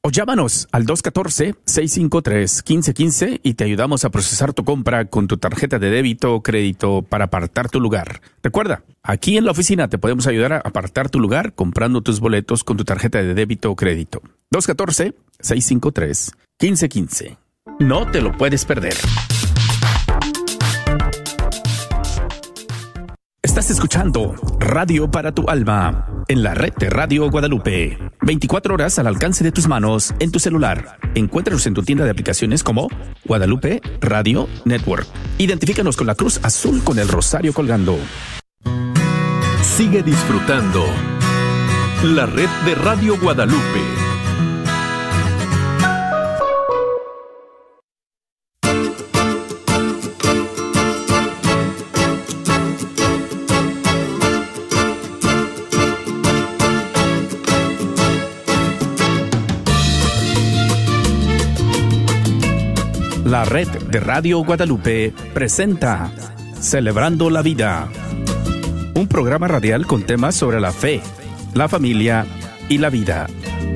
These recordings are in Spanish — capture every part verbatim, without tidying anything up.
O llámanos al dos uno cuatro, seis cinco tres, uno cinco uno cinco y te ayudamos a procesar tu compra con tu tarjeta de débito o crédito para apartar tu lugar. Recuerda, aquí en la oficina te podemos ayudar a apartar tu lugar comprando tus boletos con tu tarjeta de débito o crédito. dos uno cuatro, seis cinco tres, uno cinco uno cinco. No te lo puedes perder. Estás escuchando Radio para tu Alma en la red de Radio Guadalupe. veinticuatro horas al alcance de tus manos en tu celular. Encuéntranos en tu tienda de aplicaciones como Guadalupe Radio Network. Identifícanos con la cruz azul con el rosario colgando. Sigue disfrutando la red de Radio Guadalupe. La red de Radio Guadalupe presenta Celebrando la Vida, un programa radial con temas sobre la fe, la familia y la vida.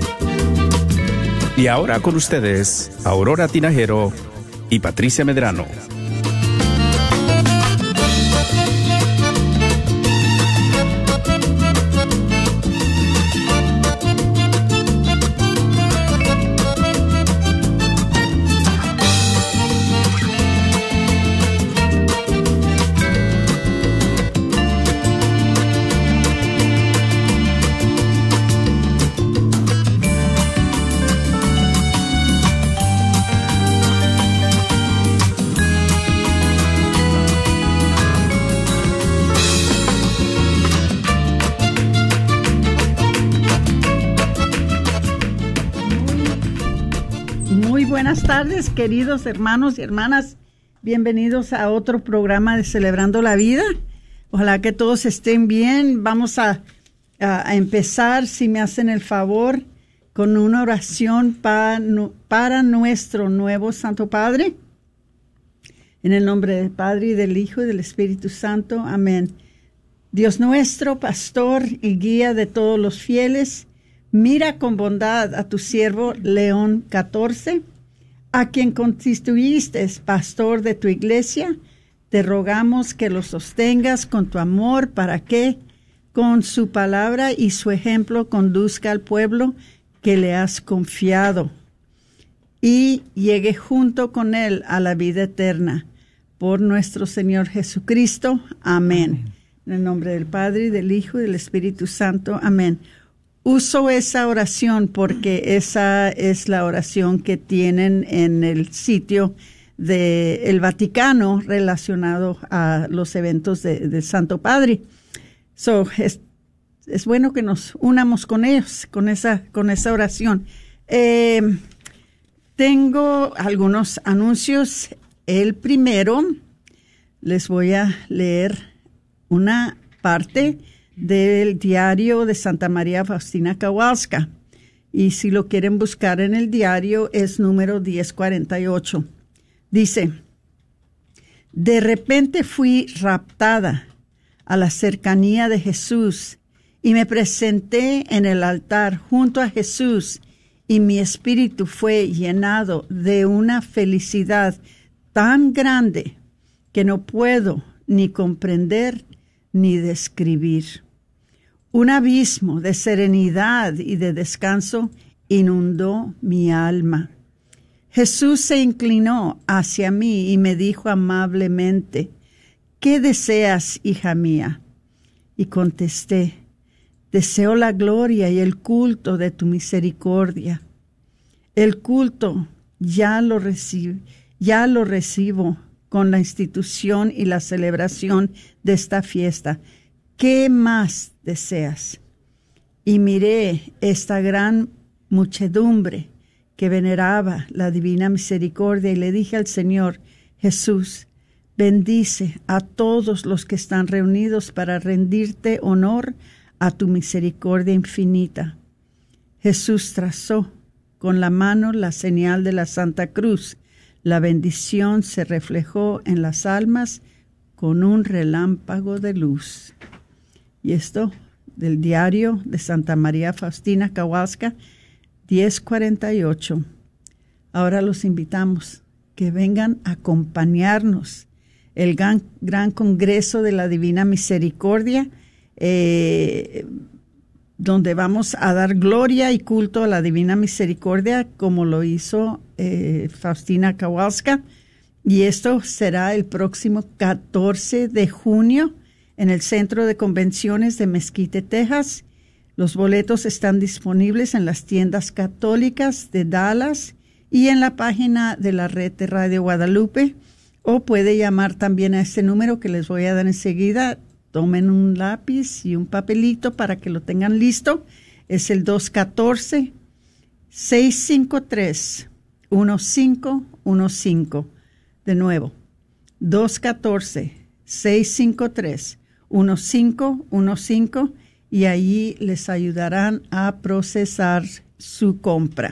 Y ahora con ustedes, Aurora Tinajero y Patricia Medrano. Buenas tardes, queridos hermanos y hermanas. Bienvenidos a otro programa de Celebrando la Vida. Ojalá que todos estén bien. Vamos a, a, a empezar, si me hacen el favor, con una oración pa, nu, para nuestro nuevo Santo Padre. En el nombre del Padre, y del Hijo, y del Espíritu Santo. Amén. Dios nuestro, pastor y guía de todos los fieles, mira con bondad a tu siervo León catorce, a quien constituiste pastor de tu iglesia. Te rogamos que lo sostengas con tu amor para que, con su palabra y su ejemplo, conduzca al pueblo que le has confiado y llegue junto con él a la vida eterna. Por nuestro Señor Jesucristo. Amén. Amén. En el nombre del Padre, y del Hijo, y del Espíritu Santo. Amén. Uso esa oración porque esa es la oración que tienen en el sitio del Vaticano relacionado a los eventos del de Santo Padre. So, es, es bueno que nos unamos con ellos, con esa, con esa oración. Eh, tengo algunos anuncios. El primero, les voy a leer una parte del diario de Santa María Faustina Kowalska. Y si lo quieren buscar en el diario, es número diez cuarenta y ocho. Dice: de repente fui raptada a la cercanía de Jesús y me presenté en el altar junto a Jesús, y mi espíritu fue llenado de una felicidad tan grande que no puedo ni comprender ni describir. Un abismo de serenidad y de descanso inundó mi alma. Jesús se inclinó hacia mí y me dijo amablemente: ¿qué deseas, hija mía? Y contesté: deseo la gloria y el culto de tu misericordia. El culto ya lo recibo, ya lo recibo con la institución y la celebración de esta fiesta. ¿Qué más deseas? Y miré esta gran muchedumbre que veneraba la divina misericordia y le dije al Señor: Jesús, bendice a todos los que están reunidos para rendirte honor a tu misericordia infinita. Jesús trazó con la mano la señal de la Santa Cruz. La bendición se reflejó en las almas con un relámpago de luz. Y esto del diario de Santa María Faustina Kowalska diez cuarenta y ocho. Ahora los invitamos que vengan a acompañarnos. El gran, gran Congreso de la Divina Misericordia, eh, donde vamos a dar gloria y culto a la Divina Misericordia, como lo hizo eh, Faustina Kowalska. Y esto será el próximo catorce de junio en el Centro de Convenciones de Mesquite, Texas. Los boletos están disponibles en las tiendas católicas de Dallas y en la página de la red de Radio Guadalupe, o puede llamar también a este número que les voy a dar enseguida. Tomen un lápiz y un papelito para que lo tengan listo. Es el dos uno cuatro, seis cinco tres, uno cinco uno cinco. De nuevo, dos uno cuatro, seis cinco tres, uno cinco uno cinco, y allí les ayudarán a procesar su compra.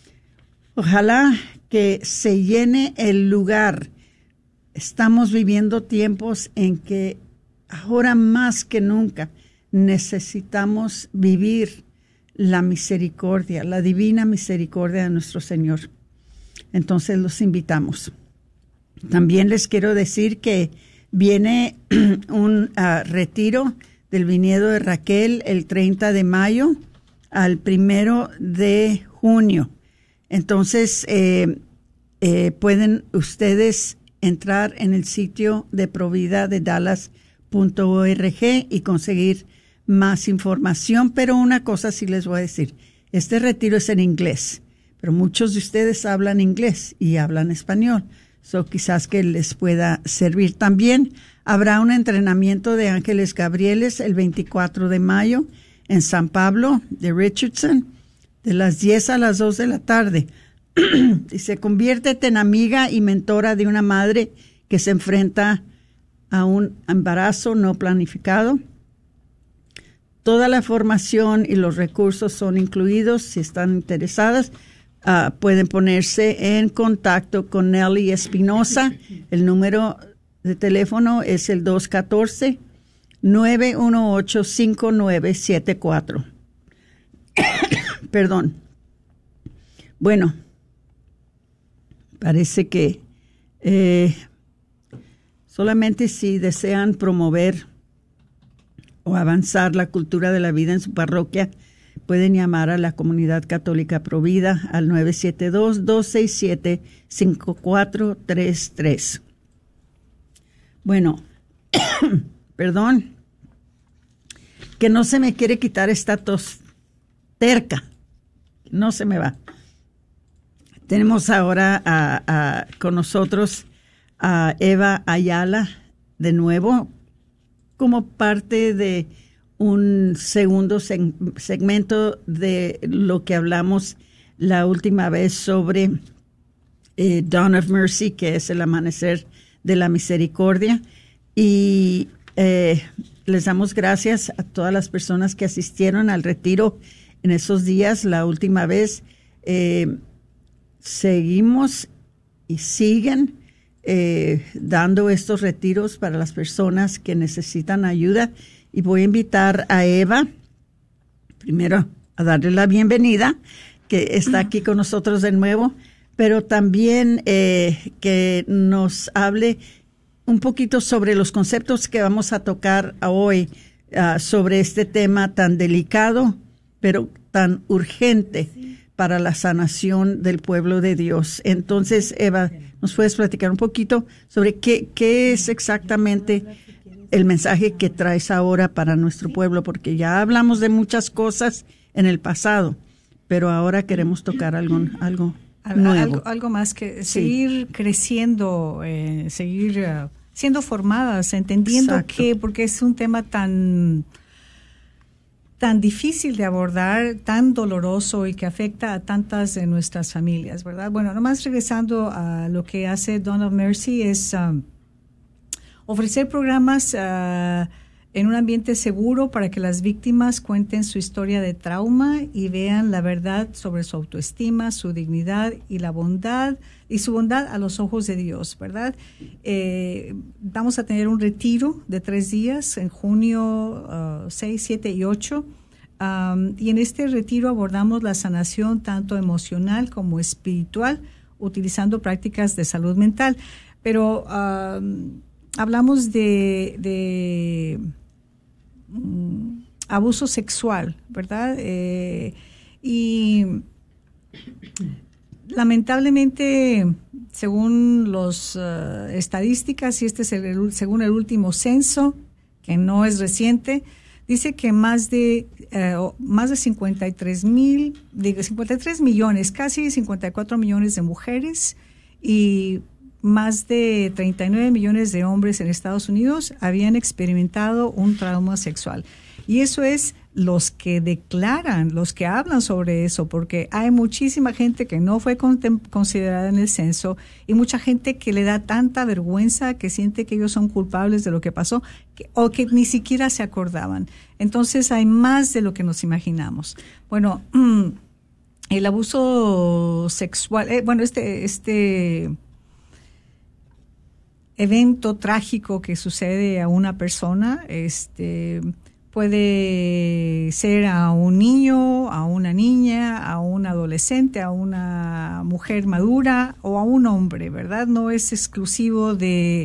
Ojalá que se llene el lugar. Estamos viviendo tiempos en que ahora más que nunca necesitamos vivir la misericordia, la divina misericordia de nuestro Señor. Entonces los invitamos. También les quiero decir que viene un uh, retiro del viñedo de Raquel el treinta de mayo al primero de junio. Entonces eh, eh, pueden ustedes entrar en el sitio de Provida de Dallas punto org y conseguir más información. Pero una cosa sí les voy a decir, este retiro es en inglés, pero muchos de ustedes hablan inglés y hablan español. So, quizás que les pueda servir también. Habrá un entrenamiento de ángeles gabrieles el veinticuatro de mayo en San Pablo de Richardson, de las diez a las dos de la tarde. Y se conviértete en amiga y mentora de una madre que se enfrenta a un embarazo no planificado. Toda la formación y los recursos son incluidos. Si están interesadas, Uh, pueden ponerse en contacto con Nelly Espinosa. El número de teléfono es el dos uno cuatro, nueve uno ocho, cinco nueve siete cuatro. Perdón. Bueno, parece que eh, solamente si desean promover o avanzar la cultura de la vida en su parroquia, pueden llamar a la Comunidad Católica Provida al nueve siete dos, dos seis siete, cinco cuatro tres tres. Bueno, perdón, que no se me quiere quitar esta tos terca, no se me va. Tenemos ahora a, a, con nosotros a Eva Ayala de nuevo como parte de un segundo seg- segmento de lo que hablamos la última vez sobre eh, Dawn of Mercy, que es el amanecer de la misericordia. Y eh, les damos gracias a todas las personas que asistieron al retiro en esos días. La última vez eh, seguimos y siguen eh, dando estos retiros para las personas que necesitan ayuda. Y voy a invitar a Eva, primero a darle la bienvenida, que está aquí con nosotros de nuevo, pero también eh, que nos hable un poquito sobre los conceptos que vamos a tocar hoy, uh, sobre este tema tan delicado, pero tan urgente para la sanación del pueblo de Dios. Entonces, Eva, ¿nos puedes platicar un poquito sobre qué, qué es exactamente el mensaje que traes ahora para nuestro pueblo? Porque ya hablamos de muchas cosas en el pasado, pero ahora queremos tocar algo, algo nuevo. Algo, algo más que seguir sí. creciendo, eh, seguir uh, siendo formadas, entendiendo Exacto. que, porque es un tema tan, tan difícil de abordar, tan doloroso y que afecta a tantas de nuestras familias, ¿verdad? Bueno, nomás regresando a lo que hace Dawn of Mercy es Um, ofrecer programas uh, en un ambiente seguro para que las víctimas cuenten su historia de trauma y vean la verdad sobre su autoestima, su dignidad y la bondad y su bondad a los ojos de Dios, ¿verdad? Eh, vamos a tener un retiro de tres días en junio uh, seis, siete y ocho. Um, y en este retiro abordamos la sanación tanto emocional como espiritual, utilizando prácticas de salud mental. Pero um, hablamos de, de um, abuso sexual, ¿verdad? Eh, y lamentablemente, según las uh, estadísticas, y este es el, según el último censo, que no es reciente, dice que más de uh, más de cincuenta y tres mil, digo, cincuenta y tres millones, casi cincuenta y cuatro millones de mujeres y más de treinta y nueve millones de hombres en Estados Unidos habían experimentado un trauma sexual. Y eso es los que declaran, los que hablan sobre eso, porque hay muchísima gente que no fue considerada en el censo y mucha gente que le da tanta vergüenza, que siente que ellos son culpables de lo que pasó que, o que ni siquiera se acordaban. Entonces hay más de lo que nos imaginamos. Bueno, el abuso sexual, eh, bueno, este, este evento trágico que sucede a una persona, este... puede ser a un niño, a una niña, a un adolescente, a una mujer madura o a un hombre, ¿verdad? No es exclusivo de,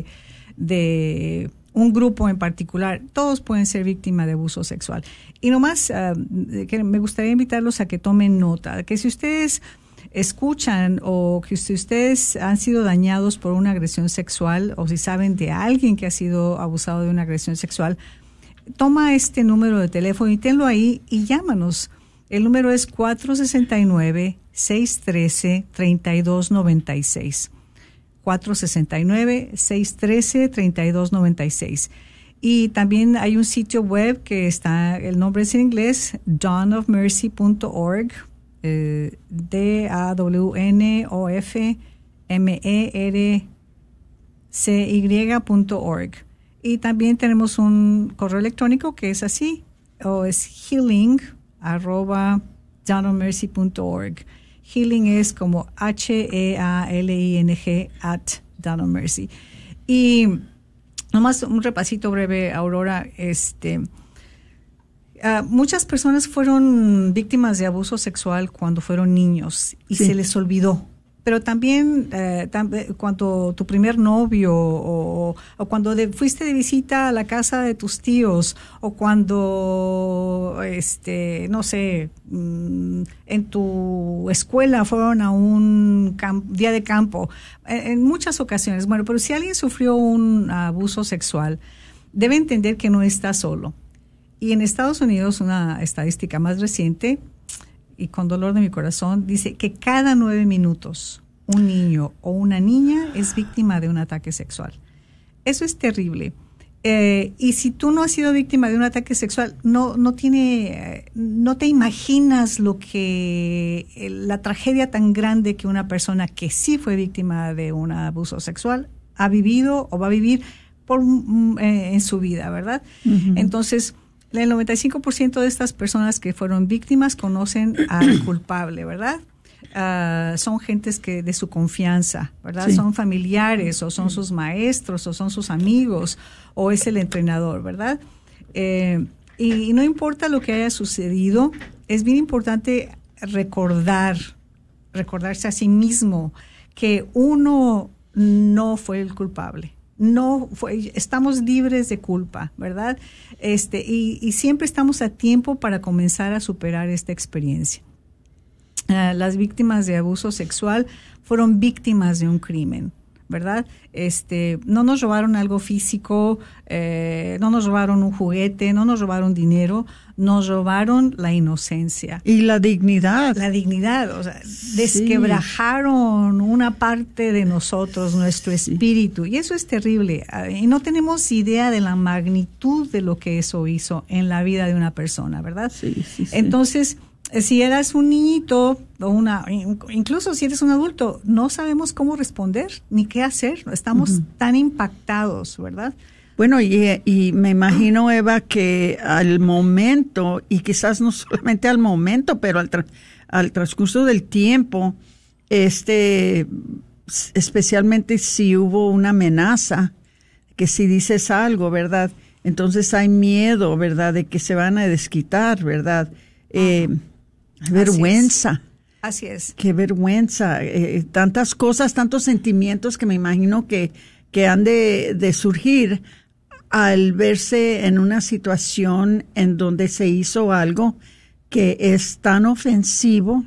de un grupo en particular. Todos pueden ser víctimas de abuso sexual. Y nomás uh, que me gustaría invitarlos a que tomen nota, que si ustedes escuchan o que si ustedes han sido dañados por una agresión sexual o si saben de alguien que ha sido abusado de una agresión sexual, toma este número de teléfono y tenlo ahí y llámanos. El número es cuatro seis nueve, seis uno tres, tres dos nueve seis. cuatro seis nueve, seis uno tres, tres dos nueve seis. Y también hay un sitio web que está, el nombre es en inglés, dawn of mercy punto org, eh, D A W N O F M E R C Y punto org. Y también tenemos un correo electrónico que es así, o es healing arroba dawn of mercy punto org. Healing es como H E A L I N G at Dawn of Mercy. Y nomás un repasito breve, Aurora. Este, uh, muchas personas fueron víctimas de abuso sexual cuando fueron niños y sí. se les olvidó. Pero también eh, tam- cuando tu primer novio o, o cuando de, fuiste de visita a la casa de tus tíos o cuando, este, no sé, mmm, en tu escuela fueron a un camp- día de campo, en, en muchas ocasiones. Bueno, pero si alguien sufrió un abuso sexual, debe entender que no está solo. Y en Estados Unidos, una estadística más reciente, y con dolor de mi corazón, dice que cada nueve minutos un niño o una niña es víctima de un ataque sexual. Eso es terrible. Eh, y si tú no has sido víctima de un ataque sexual, no, no tiene, no te imaginas lo que, la tragedia tan grande que una persona que sí fue víctima de un abuso sexual ha vivido o va a vivir por, eh, en su vida, ¿verdad? Uh-huh. Entonces, el noventa y cinco por ciento de estas personas que fueron víctimas conocen al culpable, ¿verdad? Uh, son gentes que de su confianza, ¿verdad? Sí. Son familiares o son sus maestros o son sus amigos o es el entrenador, ¿verdad? Eh, y, y no importa lo que haya sucedido, es bien importante recordar, recordarse a sí mismo que uno no fue el culpable. No fue, estamos libres de culpa, ¿verdad? Este, y, y siempre estamos a tiempo para comenzar a superar esta experiencia. Uh, las víctimas de abuso sexual fueron víctimas de un crimen, ¿verdad? Este, no nos robaron algo físico, eh, no nos robaron un juguete, no nos robaron dinero, nos robaron la inocencia. Y la dignidad. La dignidad, o sea, desquebrajaron sí. una parte de nosotros, nuestro espíritu, sí. y eso es terrible. Y no tenemos idea de la magnitud de lo que eso hizo en la vida de una persona, ¿verdad? Sí, sí, sí. Entonces, si eras un niñito o una, incluso si eres un adulto, no sabemos cómo responder ni qué hacer. Estamos uh-huh. tan impactados, ¿verdad? Bueno, y, y me imagino, Eva, que al momento, y quizás no solamente al momento, pero al, tra- al transcurso del tiempo, este, especialmente si hubo una amenaza, que si dices algo, ¿verdad? Entonces hay miedo, ¿verdad?, de que se van a desquitar, ¿verdad? eh, vergüenza. Así es. Qué vergüenza. Eh, tantas cosas, tantos sentimientos que me imagino que, que han de, de surgir al verse en una situación en donde se hizo algo que es tan ofensivo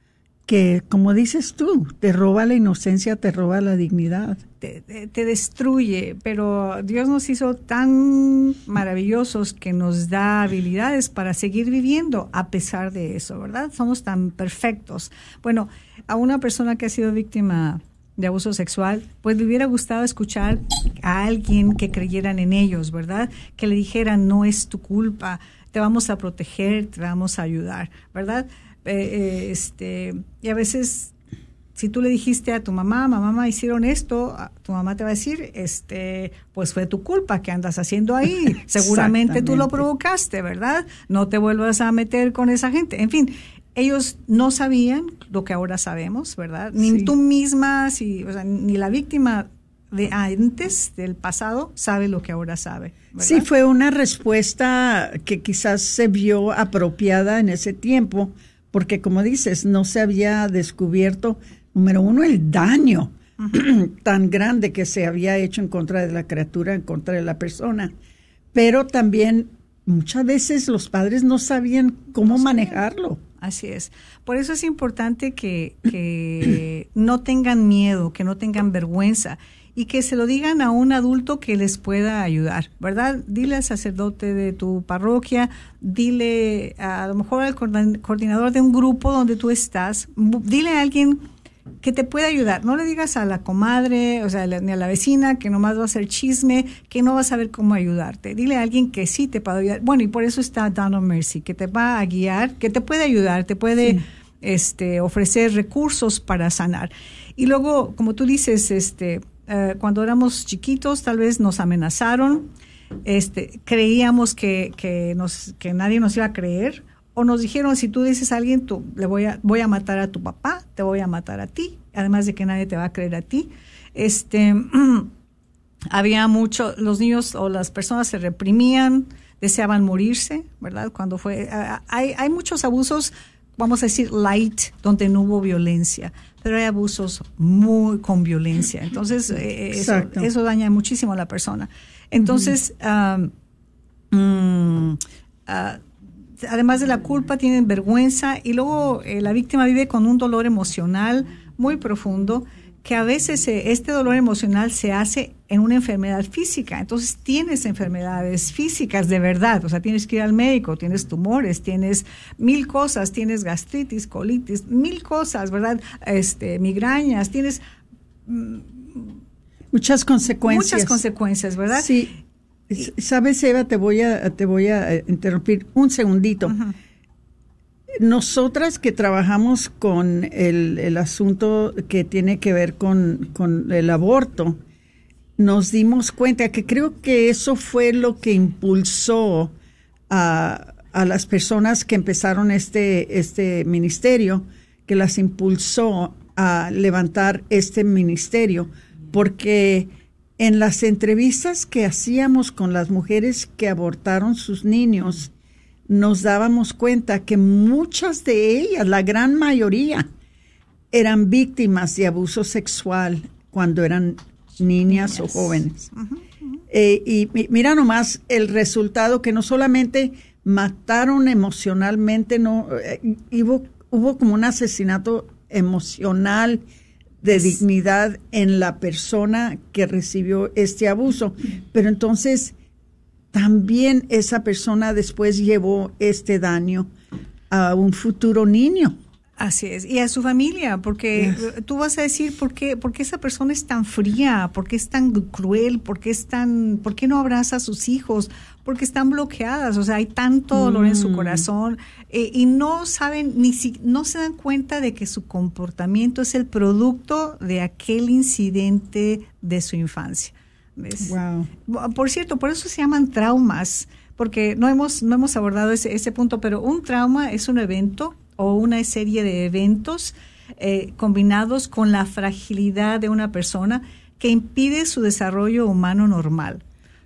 que, como dices tú, te roba la inocencia, te roba la dignidad. Te, te, te destruye, pero Dios nos hizo tan maravillosos que nos da habilidades para seguir viviendo a pesar de eso, ¿verdad? Somos tan perfectos. Bueno, a una persona que ha sido víctima de abuso sexual, pues le hubiera gustado escuchar a alguien que creyeran en ellos, ¿verdad? Que le dijeran, no es tu culpa, te vamos a proteger, te vamos a ayudar, ¿verdad? Eh, eh, este, y a veces, si tú le dijiste a tu mamá, mamá, mamá, hicieron esto, tu mamá te va a decir, este, pues fue tu culpa, ¿qué andas haciendo ahí? Seguramente tú lo provocaste, ¿verdad? No te vuelvas a meter con esa gente. En fin, ellos no sabían lo que ahora sabemos, ¿verdad? Ni sí. tú misma, si, o sea, ni la víctima de antes, del pasado, sabe lo que ahora sabe, ¿verdad? Sí, fue una respuesta que quizás se vio apropiada en ese tiempo, porque como dices, no se había descubierto, número uno, el daño uh-huh. tan grande que se había hecho en contra de la criatura, en contra de la persona, pero también muchas veces los padres no sabían cómo no manejarlo. Así es. Por eso es importante que, que no tengan miedo, que no tengan vergüenza y que se lo digan a un adulto que les pueda ayudar, ¿verdad? Dile al sacerdote de tu parroquia, dile a, a lo mejor al coordinador de un grupo donde tú estás, dile a alguien que te pueda ayudar. No le digas a la comadre, o sea, ni a la vecina, que nomás va a hacer chisme, que no va a saber cómo ayudarte. Dile a alguien que sí te pueda ayudar. Bueno, y por eso está Dawn of Mercy, que te va a guiar, que te puede ayudar, te puede sí. este, ofrecer recursos para sanar. Y luego, como tú dices, este, uh, cuando éramos chiquitos, tal vez nos amenazaron, este, creíamos que, que, nos, que nadie nos iba a creer. O nos dijeron, si tú dices a alguien, tú, le voy a, voy a matar a tu papá, te voy a matar a ti, además de que nadie te va a creer a ti. Este, había mucho, los niños o las personas se reprimían, deseaban morirse, ¿verdad? Cuando fue, hay, hay muchos abusos, vamos a decir, light, donde no hubo violencia, pero hay abusos muy con violencia. Entonces, eh, eso, eso daña muchísimo a la persona. Entonces, uh-huh. um, mm, uh, además de la culpa, tienen vergüenza y luego eh, la víctima vive con un dolor emocional muy profundo que a veces eh, este dolor emocional se hace en una enfermedad física. Entonces tienes enfermedades físicas de verdad, o sea, tienes que ir al médico, tienes tumores, tienes mil cosas, tienes gastritis, colitis, mil cosas, ¿verdad? Este, migrañas, tienes mm, muchas consecuencias. Muchas consecuencias, ¿verdad? Sí. ¿Sabes, Eva? Te voy a, te voy a interrumpir un segundito. Uh-huh. Nosotras que trabajamos con el, el asunto que tiene que ver con, con el aborto, nos dimos cuenta que creo que eso fue lo que impulsó a, a las personas que empezaron este, este ministerio, que las impulsó a levantar este ministerio, porque en las entrevistas que hacíamos con las mujeres que abortaron sus niños, nos dábamos cuenta que muchas de ellas, la gran mayoría, eran víctimas de abuso sexual cuando eran niñas yes. o jóvenes. Uh-huh, uh-huh. Eh, y mira nomás el resultado, que no solamente mataron emocionalmente, no eh, hubo, hubo como un asesinato emocional de dignidad en la persona que recibió este abuso. Pero entonces también esa persona después llevó este daño a un futuro niño. Así es, y a su familia, porque yes. tú vas a decir, ¿por qué, ¿por qué esa persona es tan fría? ¿Por qué es tan cruel? ¿Por qué, es tan, ¿por qué no abraza a sus hijos? Porque están bloqueadas, o sea, hay tanto dolor mm. en su corazón eh, y no saben, ni si, no se dan cuenta de que su comportamiento es el producto de aquel incidente de su infancia. ¿Ves? Wow. Por cierto, por eso se llaman traumas, porque no hemos, no hemos abordado ese, ese punto, pero un trauma es un evento o una serie de eventos eh, combinados con la fragilidad de una persona que impide su desarrollo humano normal. O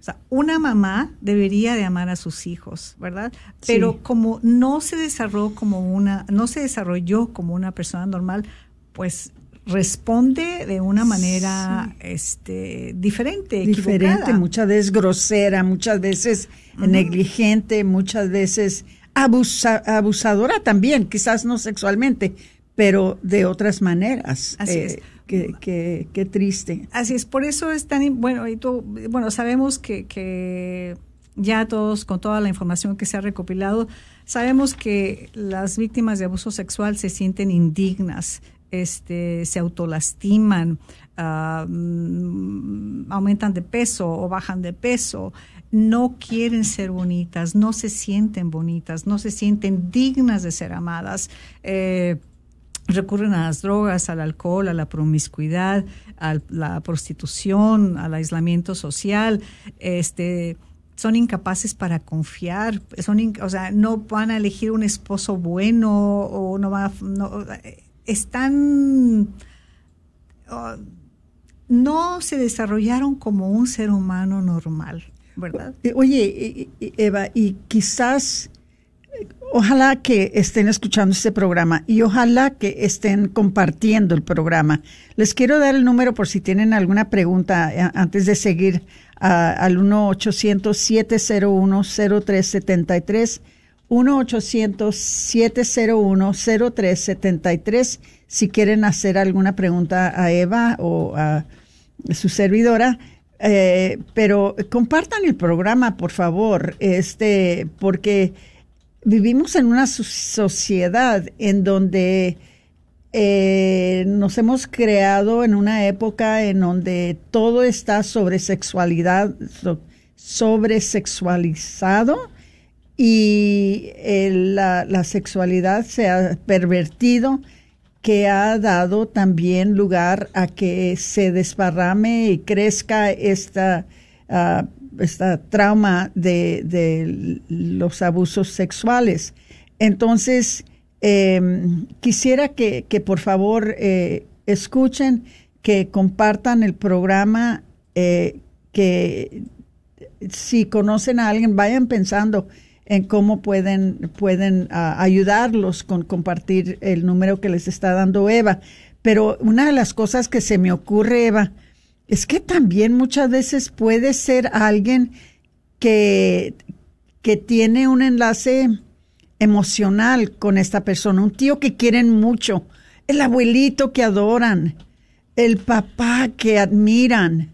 sea, una mamá debería de amar a sus hijos, ¿verdad? Pero sí. como no se desarrolló como una, no se desarrolló como una persona normal, pues responde de una manera sí. este, diferente, diferente, equivocada. Muchas veces grosera, muchas veces uh-huh. negligente, muchas veces abusa, abusadora también, quizás no sexualmente, pero de otras maneras. Así eh, es. Qué, qué, qué triste. Así es, por eso es tan, bueno, y tú, bueno, sabemos que, que ya todos, con toda la información que se ha recopilado, sabemos que las víctimas de abuso sexual se sienten indignas, este, se autolastiman, uh, aumentan de peso o bajan de peso, no quieren ser bonitas, no se sienten bonitas, no se sienten dignas de ser amadas, eh, recurren a las drogas, al alcohol, a la promiscuidad, a la prostitución, al aislamiento social, este, son incapaces para confiar, son, in, o sea, no van a elegir un esposo bueno o no van a, no, están, uh, no se desarrollaron como un ser humano normal, ¿verdad? Oye, Eva, y quizás ojalá que estén escuchando este programa y ojalá que estén compartiendo el programa. Les quiero dar el número por si tienen alguna pregunta antes de seguir uh, al uno ochocientos siete cero uno cero tres siete tres, uno ochocientos siete cero uno cero tres siete tres, si quieren hacer alguna pregunta a Eva o a su servidora. Eh, pero compartan el programa, por favor, este, porque vivimos en una sociedad en donde eh, nos hemos creado en una época en donde todo está sobre sexualidad, so, sobresexualizado y el, la, la sexualidad se ha pervertido, que ha dado también lugar a que se desparrame y crezca esta uh, esta trauma de, de los abusos sexuales. Entonces, eh, quisiera que, que por favor eh, escuchen, que compartan el programa, eh, que si conocen a alguien, vayan pensando en cómo pueden, pueden uh, ayudarlos con compartir el número que les está dando Eva. Pero una de las cosas que se me ocurre, Eva, es que también muchas veces puede ser alguien que, que tiene un enlace emocional con esta persona, un tío que quieren mucho, el abuelito que adoran, el papá que admiran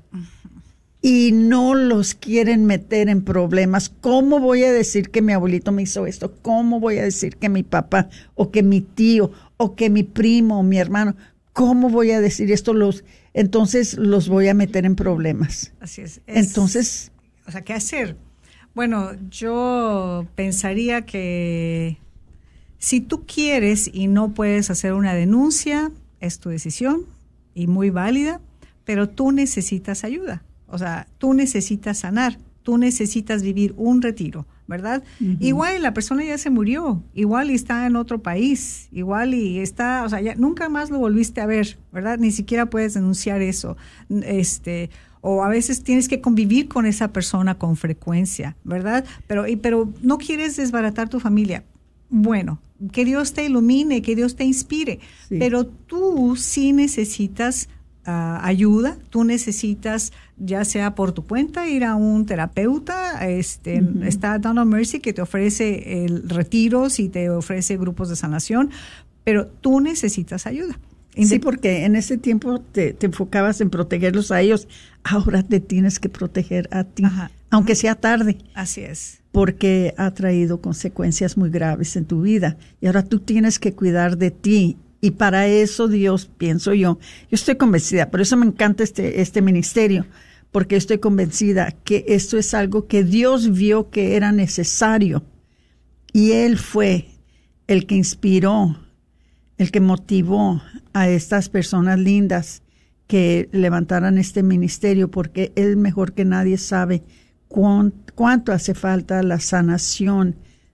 y no los quieren meter en problemas. ¿Cómo voy a decir que mi abuelito me hizo esto? ¿Cómo voy a decir que mi papá o que mi tío o que mi primo o mi hermano? ¿Cómo voy a decir esto? Los Entonces los voy a meter en problemas. Así es. es Entonces, o sea, ¿qué hacer? Bueno, yo pensaría que si tú quieres y no puedes hacer una denuncia, es tu decisión y muy válida, pero tú necesitas ayuda. O sea, tú necesitas sanar, tú necesitas vivir un retiro, ¿verdad? Uh-huh. Igual la persona ya se murió, igual y está en otro país, igual y está, o sea, ya nunca más lo volviste a ver, ¿verdad? Ni siquiera puedes denunciar eso, este, o a veces tienes que convivir con esa persona con frecuencia, ¿verdad? Pero, y, pero no quieres desbaratar tu familia. Bueno, que Dios te ilumine, que Dios te inspire, sí. Pero tú sí necesitas Uh, ayuda, tú necesitas, ya sea por tu cuenta, ir a un terapeuta, este, uh-huh. Está Dawn of Mercy que te ofrece el retiros y te ofrece grupos de sanación, pero tú necesitas ayuda. Sí, porque en ese tiempo te, te enfocabas en protegerlos a ellos, ahora te tienes que proteger a ti, Ajá. aunque sea tarde. Así es. Porque ha traído consecuencias muy graves en tu vida y ahora tú tienes que cuidar de ti. Y para eso Dios, pienso yo, yo estoy convencida, por eso me encanta este, este ministerio, porque estoy convencida que esto es algo que Dios vio que era necesario. Y Él fue el que inspiró, el que motivó a estas personas lindas que levantaran este ministerio, porque Él mejor que nadie sabe cuánto, cuánto hace falta la sanación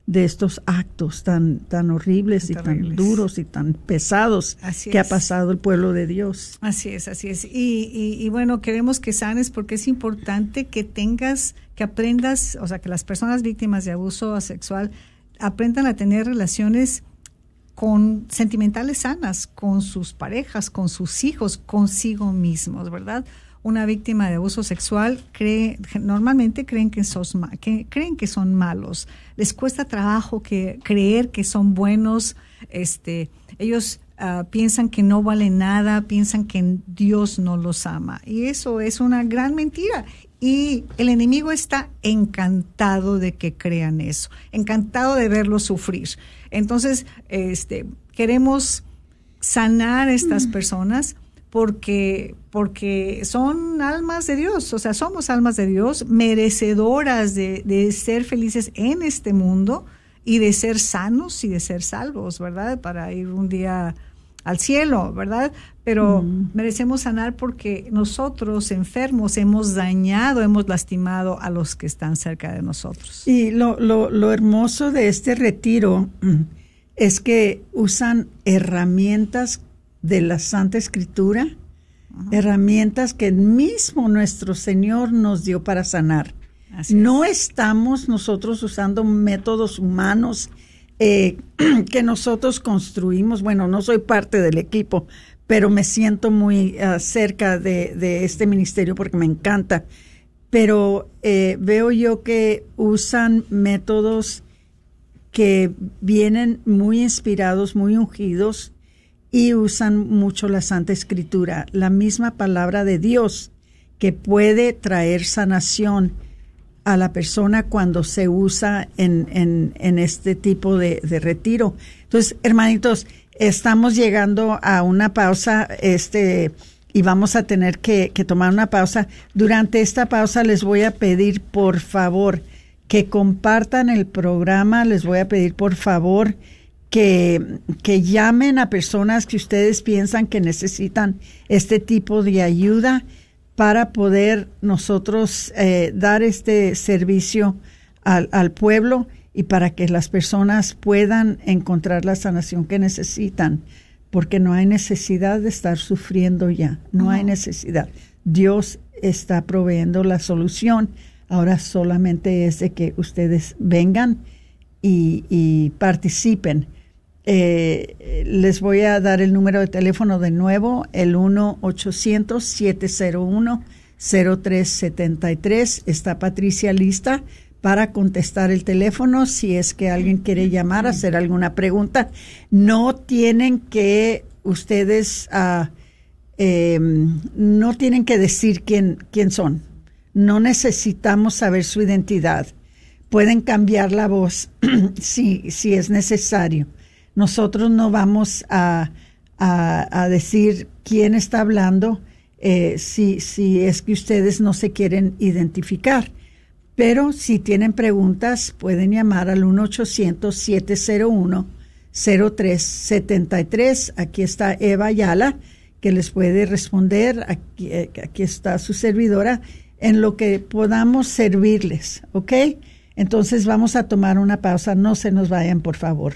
de estos actos tan, tan horribles y Terribles. tan duros y tan pesados Así que es. ha pasado el pueblo de Dios. Así es, así es. Y, y, y bueno, queremos que sanes porque es importante que tengas, que aprendas, o sea, que las personas víctimas de abuso sexual aprendan a tener relaciones con sentimentales sanas, con sus parejas, con sus hijos, consigo mismos, ¿verdad? Una víctima de abuso sexual cree, normalmente creen que, sos, que creen que son malos. Les cuesta trabajo que, creer que son buenos. Este, ellos uh, piensan que no valen nada, piensan que Dios no los ama. Y eso es una gran mentira. Y el enemigo está encantado de que crean eso, encantado de verlos sufrir. Entonces, este, queremos sanar a estas personas porque, porque son almas de Dios, o sea, somos almas de Dios, merecedoras de, de ser felices en este mundo y de ser sanos y de ser salvos, ¿verdad? Para ir un día al cielo, ¿verdad? Pero mm. merecemos sanar porque nosotros, enfermos, hemos dañado, hemos lastimado a los que están cerca de nosotros. Y lo, lo, lo hermoso de este retiro es que usan herramientas de la Santa Escritura, uh-huh. herramientas que el mismo nuestro Señor nos dio para sanar. Así no es. Estamos nosotros usando métodos humanos eh, que nosotros construimos. Bueno, no soy parte del equipo, pero me siento muy uh, cerca de, de este ministerio porque me encanta. Pero eh, veo yo que usan métodos que vienen muy inspirados, muy ungidos, y usan mucho la Santa Escritura, la misma palabra de Dios que puede traer sanación a la persona cuando se usa en, en, en este tipo de, de retiro. Entonces, hermanitos, estamos llegando a una pausa este y vamos a tener que, que tomar una pausa. Durante esta pausa les voy a pedir, por favor, que compartan el programa. Les voy a pedir, por favor, que, que llamen a personas que ustedes piensan que necesitan este tipo de ayuda para poder nosotros eh, dar este servicio al, al pueblo y para que las personas puedan encontrar la sanación que necesitan, porque no hay necesidad de estar sufriendo ya, no uh-huh. hay necesidad. Dios está proveyendo la solución. Ahora solamente es de que ustedes vengan y, y participen. Eh, les voy a dar el número de teléfono de nuevo, el uno ochocientos, siete cero uno, cero tres siete tres. Está Patricia lista para contestar el teléfono si es que alguien quiere llamar, hacer alguna pregunta. No tienen que ustedes, uh, eh, no tienen que decir quién, quién son. No necesitamos saber su identidad. Pueden cambiar la voz si, si es necesario. Nosotros no vamos a, a, a decir quién está hablando eh, si, si es que ustedes no se quieren identificar. Pero si tienen preguntas, pueden llamar al uno ochocientos, siete cero uno, cero tres siete tres. Aquí está Eva Ayala, que les puede responder. Aquí, aquí está su servidora, en lo que podamos servirles, ¿ok? Entonces vamos a tomar una pausa. No se nos vayan, por favor.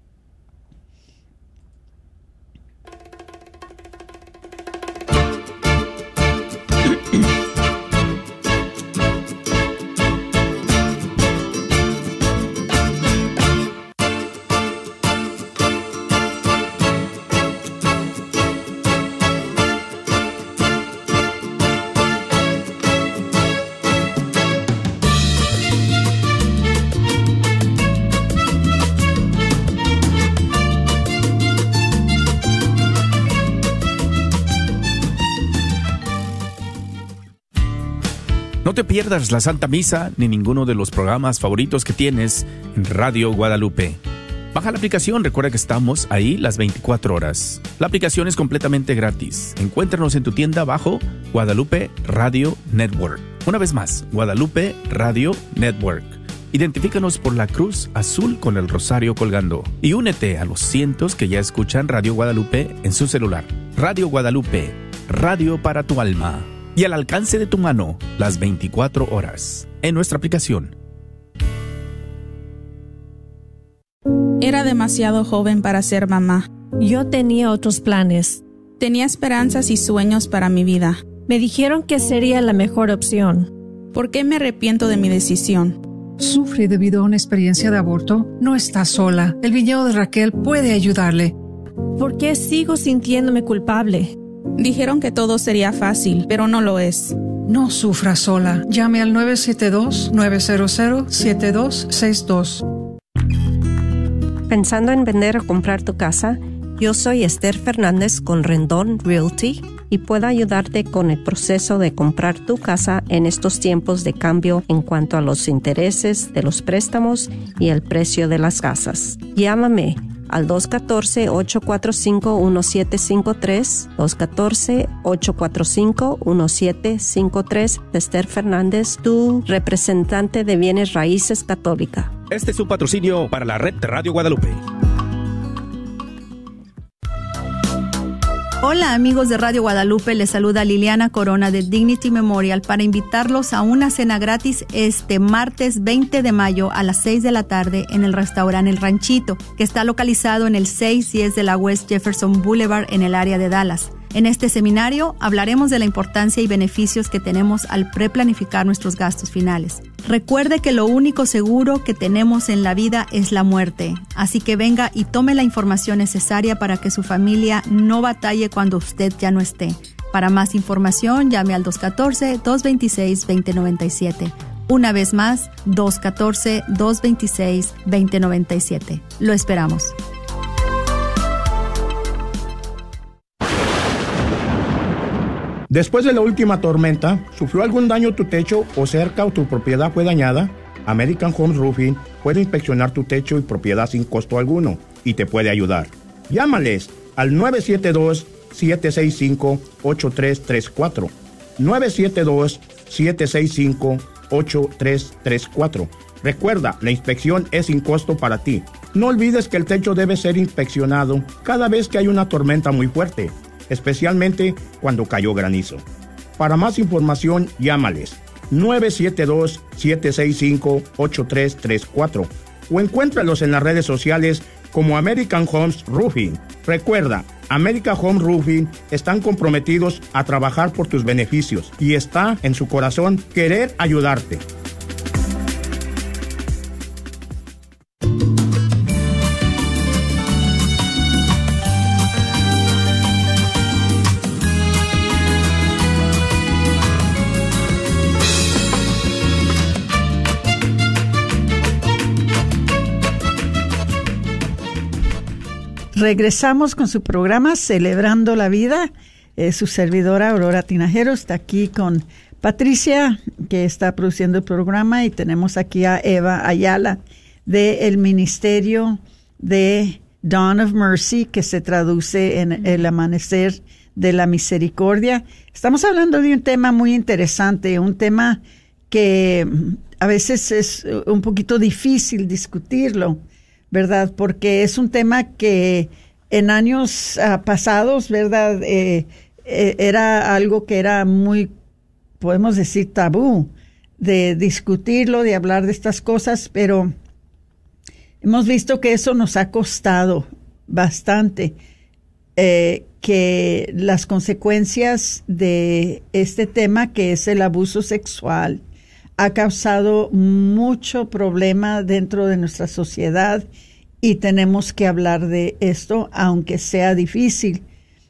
No te pierdas la Santa Misa ni ninguno de los programas favoritos que tienes en Radio Guadalupe. Baja la aplicación, recuerda que estamos ahí las veinticuatro horas. La aplicación es completamente gratis. Encuéntranos en tu tienda bajo Guadalupe Radio Network. Una vez más, Guadalupe Radio Network. Identifícanos por la cruz azul con el rosario colgando. Y únete a los cientos que ya escuchan Radio Guadalupe en su celular. Radio Guadalupe, radio para tu alma. Y al alcance de tu mano, las veinticuatro horas, en nuestra aplicación. Era demasiado joven para ser mamá. Yo tenía otros planes. Tenía esperanzas y sueños para mi vida. Me dijeron que sería la mejor opción. ¿Por qué me arrepiento de mi decisión? ¿Sufre debido a una experiencia de aborto? No está sola. El viñedo de Raquel puede ayudarle. ¿Por qué sigo sintiéndome culpable? Dijeron que todo sería fácil, pero no lo es. No sufra sola. Llame al nueve siete dos, nueve cero cero, siete dos seis dos. ¿Pensando en vender o comprar tu casa? Yo soy Esther Fernández con Rendón Realty y puedo ayudarte con el proceso de comprar tu casa en estos tiempos de cambio en cuanto a los intereses de los préstamos y el precio de las casas. Llámame al dos uno cuatro, ocho cuatro cinco, uno siete cinco tres, dos uno cuatro, ocho cuatro cinco, uno siete cinco tres. Esther Fernández, tu representante de bienes raíces católica. Este es un patrocinio para la red de Radio Guadalupe. Hola amigos de Radio Guadalupe, les saluda Liliana Corona de Dignity Memorial para invitarlos a una cena gratis este martes veinte de mayo a las seis de la tarde en el restaurante El Ranchito, que está localizado en el seiscientos diez de la West Jefferson Boulevard en el área de Dallas. En este seminario hablaremos de la importancia y beneficios que tenemos al preplanificar nuestros gastos finales. Recuerde que lo único seguro que tenemos en la vida es la muerte, así que venga y tome la información necesaria para que su familia no batalle cuando usted ya no esté. Para más información, llame al dos uno cuatro, dos dos seis, dos cero nueve siete. Una vez más, dos uno cuatro, dos dos seis, dos cero nueve siete. Lo esperamos. Después de la última tormenta, ¿sufrió algún daño tu techo o cerca o tu propiedad fue dañada? American Home Roofing puede inspeccionar tu techo y propiedad sin costo alguno y te puede ayudar. Llámales al nueve siete dos, siete seis cinco, ocho tres tres cuatro. nueve siete dos, siete seis cinco, ocho tres tres cuatro. Recuerda, la inspección es sin costo para ti. No olvides que el techo debe ser inspeccionado cada vez que hay una tormenta muy fuerte, especialmente cuando cayó granizo. Para más información, llámales nueve siete dos, siete seis cinco, ocho tres tres cuatro o encuéntralos en las redes sociales como American Homes Roofing. Recuerda, American Home Roofing están comprometidos a trabajar por tus beneficios y está en su corazón querer ayudarte. Regresamos con su programa Celebrando la Vida. Eh, su servidora Aurora Tinajero está aquí con Patricia, que está produciendo el programa, y tenemos aquí a Eva Ayala del Ministerio de Dawn of Mercy, que se traduce en el Amanecer de la Misericordia. Estamos hablando de un tema muy interesante, un tema que a veces es un poquito difícil discutirlo, ¿verdad? Porque es un tema que en años uh, pasados, ¿verdad? Eh, eh, era algo que era muy, podemos decir, tabú de discutirlo, de hablar de estas cosas, pero hemos visto que eso nos ha costado bastante, eh, que las consecuencias de este tema, que es el abuso sexual, ha causado mucho problema dentro de nuestra sociedad y tenemos que hablar de esto, aunque sea difícil.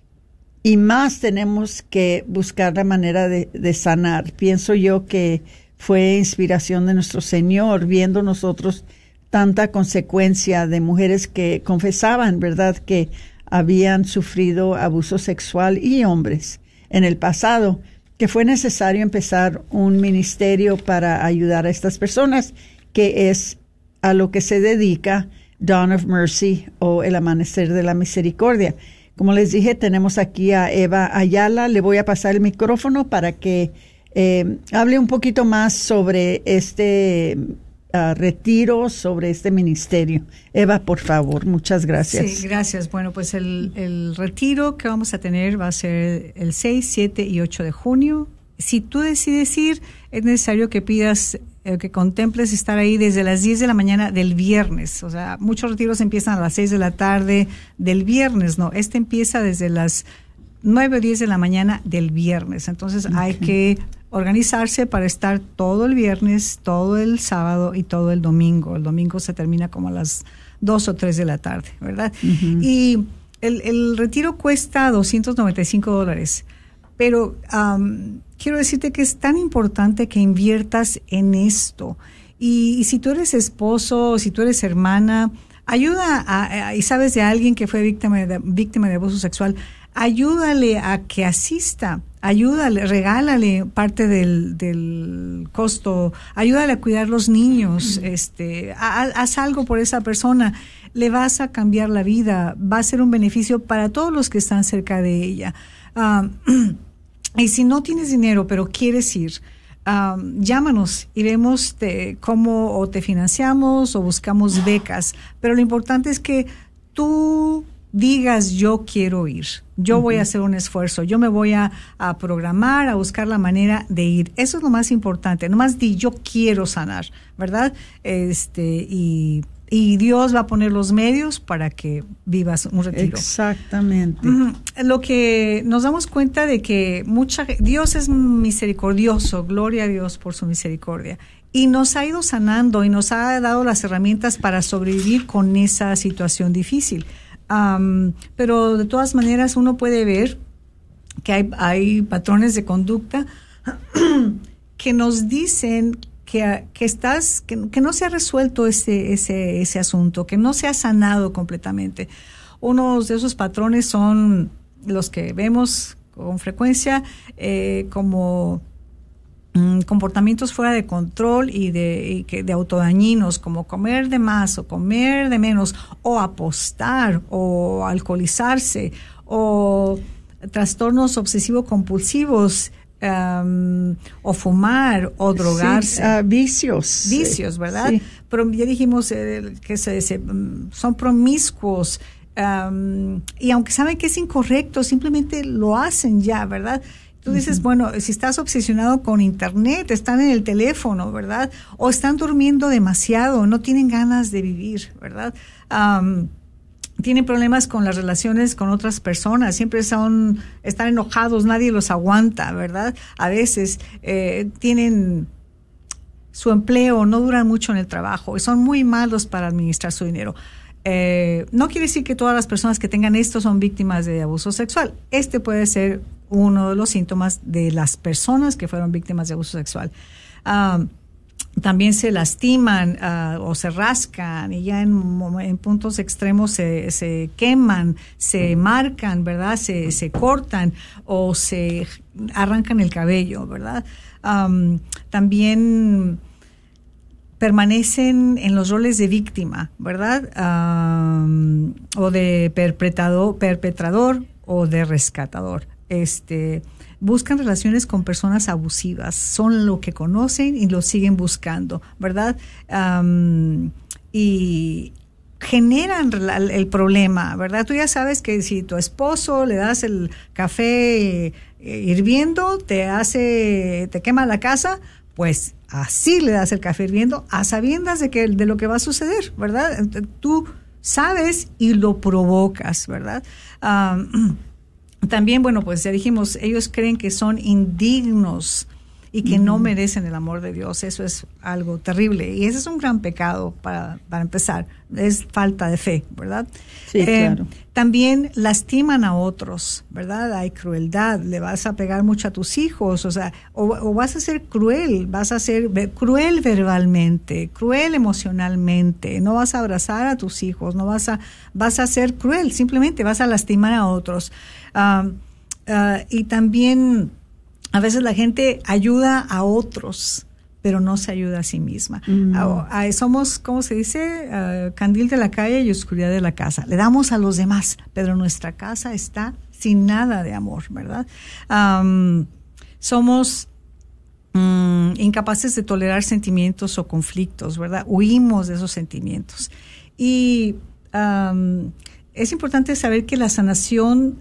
Y más tenemos que buscar la manera de, de sanar. Pienso yo que fue inspiración de nuestro Señor, viendo nosotros tanta consecuencia de mujeres que confesaban, ¿verdad?, que habían sufrido abuso sexual, y hombres en el pasado, que fue necesario empezar un ministerio para ayudar a estas personas, que es a lo que se dedica Dawn of Mercy, o el Amanecer de la Misericordia. Como les dije, tenemos aquí a Eva Ayala. Le voy a pasar el micrófono para que eh, hable un poquito más sobre este uh, retiro, sobre este ministerio. Eva, por favor, muchas gracias. Sí, gracias. Bueno, pues el, el retiro que vamos a tener va a ser el seis, siete y ocho de junio. Si tú decides ir, es necesario que pidas eh, que contemples estar ahí desde las diez de la mañana del viernes. O sea, muchos retiros empiezan a las seis de la tarde del viernes, no, este empieza desde las nueve o diez de la mañana del viernes. Entonces okay. hay que organizarse para estar todo el viernes, todo el sábado y todo el domingo. El domingo se termina como a las dos o tres de la tarde, ¿verdad? Uh-huh. Y el, el retiro cuesta doscientos noventa y cinco dólares, pero um, quiero decirte que es tan importante que inviertas en esto. Y, y si tú eres esposo, si tú eres hermana, ayuda a, a, y sabes de alguien que fue víctima de, víctima de abuso sexual, ayúdale a que asista, ayúdale, regálale parte del, del costo, ayúdale a cuidar los niños, mm. este, a, haz algo por esa persona, le vas a cambiar la vida, va a ser un beneficio para todos los que están cerca de ella. Um, y si no tienes dinero, pero quieres ir, um, llámanos y vemos te, cómo o te financiamos o buscamos becas, pero lo importante es que tú digas yo quiero ir, yo uh-huh. voy a hacer un esfuerzo, yo me voy a, a programar, a buscar la manera de ir. Eso es lo más importante, nomás di yo quiero sanar, ¿verdad? Este, y, y Dios va a poner los medios para que vivas un retiro. Exactamente. Uh-huh. Lo que nos damos cuenta de que mucha Dios es misericordioso, gloria a Dios por su misericordia. Y nos ha ido sanando y nos ha dado las herramientas para sobrevivir con esa situación difícil. Um, pero de todas maneras uno puede ver que hay, hay patrones de conducta que nos dicen que, que estás, que, que no se ha resuelto ese, ese, ese asunto, que no se ha sanado completamente. Unos de esos patrones son los que vemos con frecuencia eh, como comportamientos fuera de control y de, y que de autodañinos, como comer de más o comer de menos, o apostar o alcoholizarse, o trastornos obsesivo-compulsivos, um, o fumar o drogarse. Sí, uh, vicios. Vicios, ¿verdad? Sí. Pero ya dijimos eh, que se, se, son promiscuos, um, y aunque saben que es incorrecto, simplemente lo hacen ya, ¿verdad? Tú dices, uh-huh. bueno, si estás obsesionado con internet, están en el teléfono, ¿verdad? O están durmiendo demasiado, no tienen ganas de vivir, ¿verdad? Um, tienen problemas con las relaciones con otras personas, siempre son, están enojados, nadie los aguanta, ¿verdad? A veces eh, tienen su empleo, no duran mucho en el trabajo y son muy malos para administrar su dinero. Eh, no quiere decir que todas las personas que tengan esto son víctimas de abuso sexual. Este puede ser uno de los síntomas de las personas que fueron víctimas de abuso sexual. Um, también se lastiman uh, o se rascan y ya en, en puntos extremos se, se queman, se marcan, ¿verdad? Se, se cortan o se arrancan el cabello, ¿verdad? Um, también permanecen en los roles de víctima, ¿verdad? Um, o de perpetrador, perpetrador o de rescatador. Este, buscan relaciones con personas abusivas, son lo que conocen y lo siguen buscando, ¿verdad? Um, y generan el, el problema, ¿verdad? Tú ya sabes que si tu esposo le das el café eh, hirviendo, te hace, te quema la casa, pues así le das el café hirviendo a sabiendas de que de lo que va a suceder, ¿verdad? Tú sabes y lo provocas, ¿verdad? Um, También, bueno, pues ya dijimos, ellos creen que son indignos y que uh-huh. no merecen el amor de Dios. Eso es algo terrible. Y ese es un gran pecado para, para empezar. Es falta de fe, ¿verdad? Sí, eh, claro. También lastiman a otros, ¿verdad? Hay crueldad. Le vas a pegar mucho a tus hijos, o sea, o, o vas a ser cruel, vas a ser cruel verbalmente, cruel emocionalmente. No vas a abrazar a tus hijos, no vas a, vas a ser cruel, simplemente vas a lastimar a otros. Uh, uh, y también a veces la gente ayuda a otros, pero no se ayuda a sí misma. Mm. Uh, uh, somos, ¿cómo se dice? Uh, candil de la calle y oscuridad de la casa. Le damos a los demás, pero nuestra casa está sin nada de amor, ¿verdad? Um, somos um, incapaces de tolerar sentimientos o conflictos, ¿verdad? Huimos de esos sentimientos. Y um, es importante saber que la sanación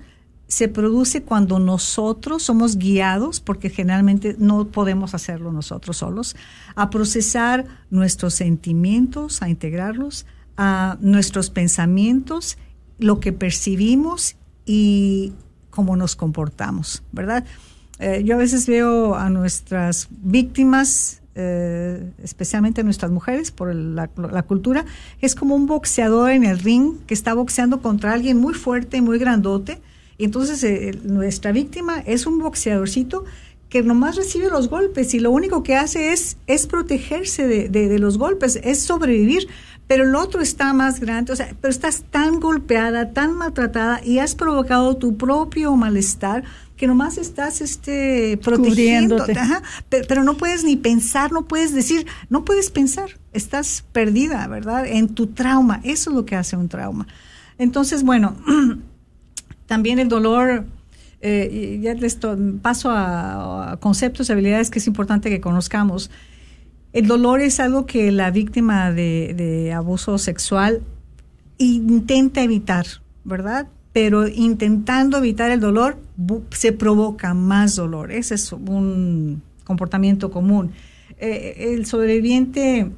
se produce cuando nosotros somos guiados, porque generalmente no podemos hacerlo nosotros solos, a procesar nuestros sentimientos, a integrarlos, a nuestros pensamientos, lo que percibimos y cómo nos comportamos, ¿verdad? Eh, yo a veces veo a nuestras víctimas, eh, especialmente a nuestras mujeres, por la, la cultura, es como un boxeador en el ring que está boxeando contra alguien muy fuerte, muy grandote, y entonces eh, nuestra víctima es un boxeadorcito que nomás recibe los golpes y lo único que hace es, es protegerse de, de, de los golpes, es sobrevivir, pero el otro está más grande, o sea, pero estás tan golpeada, tan maltratada y has provocado tu propio malestar que nomás estás este, protegiéndote, ajá, pero, pero no puedes ni pensar, no puedes decir, no puedes pensar, estás perdida, ¿verdad? En tu trauma, eso es lo que hace un trauma. Entonces, bueno, también el dolor, eh, ya les to- paso a, a conceptos y habilidades que es importante que conozcamos. El dolor es algo que la víctima de, de abuso sexual intenta evitar, ¿verdad? Pero intentando evitar el dolor, bu- se provoca más dolor. Ese es un comportamiento común. Eh, el sobreviviente,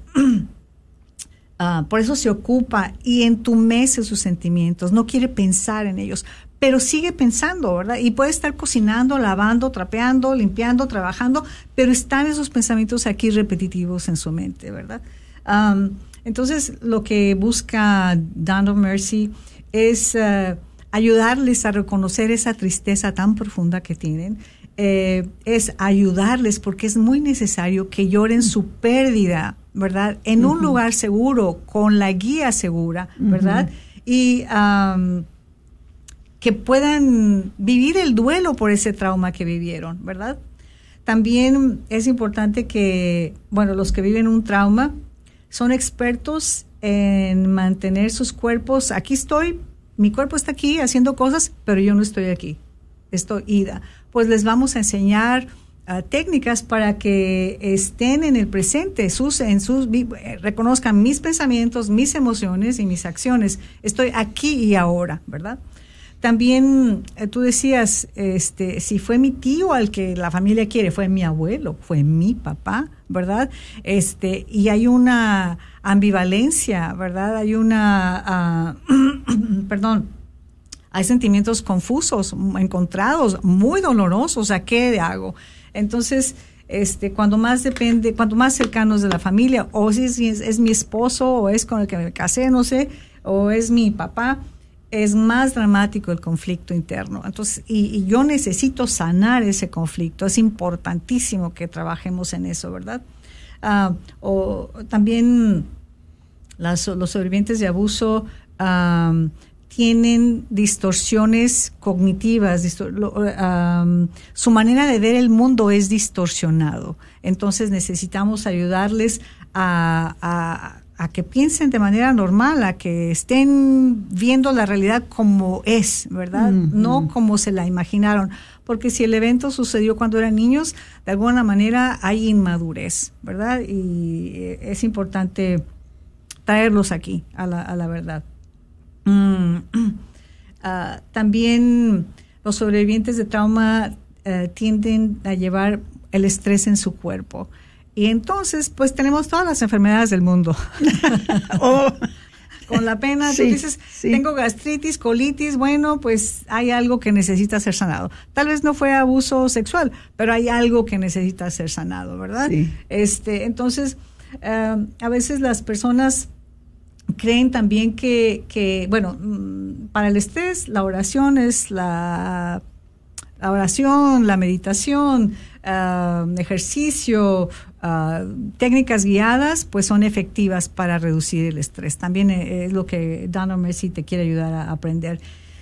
uh, por eso se ocupa y entumece sus sentimientos, no quiere pensar en ellos, pero sigue pensando, ¿verdad? Y puede estar cocinando, lavando, trapeando, limpiando, trabajando, pero están esos pensamientos aquí repetitivos en su mente, ¿verdad? Um, entonces, lo que busca Dawn of Mercy es uh, ayudarles a reconocer esa tristeza tan profunda que tienen, eh, es ayudarles porque es muy necesario que lloren su pérdida, ¿verdad? En uh-huh. un lugar seguro, con la guía segura, ¿verdad? Uh-huh. Y um, que puedan vivir el duelo por ese trauma que vivieron, ¿verdad? También es importante que, bueno, los que viven un trauma son expertos en mantener sus cuerpos. Aquí estoy, mi cuerpo está aquí haciendo cosas, pero yo no estoy aquí, estoy ida. Pues les vamos a enseñar uh, técnicas para que estén en el presente, sus, en sus, reconozcan mis pensamientos, mis emociones y mis acciones. Estoy aquí y ahora, ¿verdad? También eh, tú decías, este, si fue mi tío al que la familia quiere, fue mi abuelo, fue mi papá, ¿verdad? Este, y hay una ambivalencia, ¿verdad? Hay una, uh, perdón, hay sentimientos confusos, encontrados, muy dolorosos. ¿A qué hago? Entonces, este, cuando más depende, cuanto más cercanos de la familia, o si es, es, es mi esposo, o es con el que me casé, no sé, o es mi papá, es más dramático el conflicto interno. Entonces, y, y yo necesito sanar ese conflicto. Es importantísimo que trabajemos en eso, ¿verdad? Uh, o también las, los sobrevivientes de abuso um, tienen distorsiones cognitivas, distor- lo, um, su manera de ver el mundo es distorsionado. Entonces necesitamos ayudarles a, a a que piensen de manera normal, a que estén viendo la realidad como es, ¿verdad? Uh-huh. No como se la imaginaron. Porque si el evento sucedió cuando eran niños, de alguna manera hay inmadurez, ¿verdad? Y es importante traerlos aquí, a la, a la verdad. Mm. Uh, también los sobrevivientes de trauma uh, tienden a llevar el estrés en su cuerpo. Y entonces, pues tenemos todas las enfermedades del mundo. oh. Con la pena, sí, tú dices, sí. tengo gastritis, colitis, bueno, pues hay algo que necesita ser sanado. Tal vez no fue abuso sexual, pero hay algo que necesita ser sanado, ¿verdad? Sí. Este, entonces, uh, a veces las personas creen también que, que, bueno, para el estrés, la oración es la, la oración, la meditación, uh, ejercicio, Uh, técnicas guiadas, pues son efectivas para reducir el estrés. También es lo que Dawn of Mercy te quiere ayudar a aprender.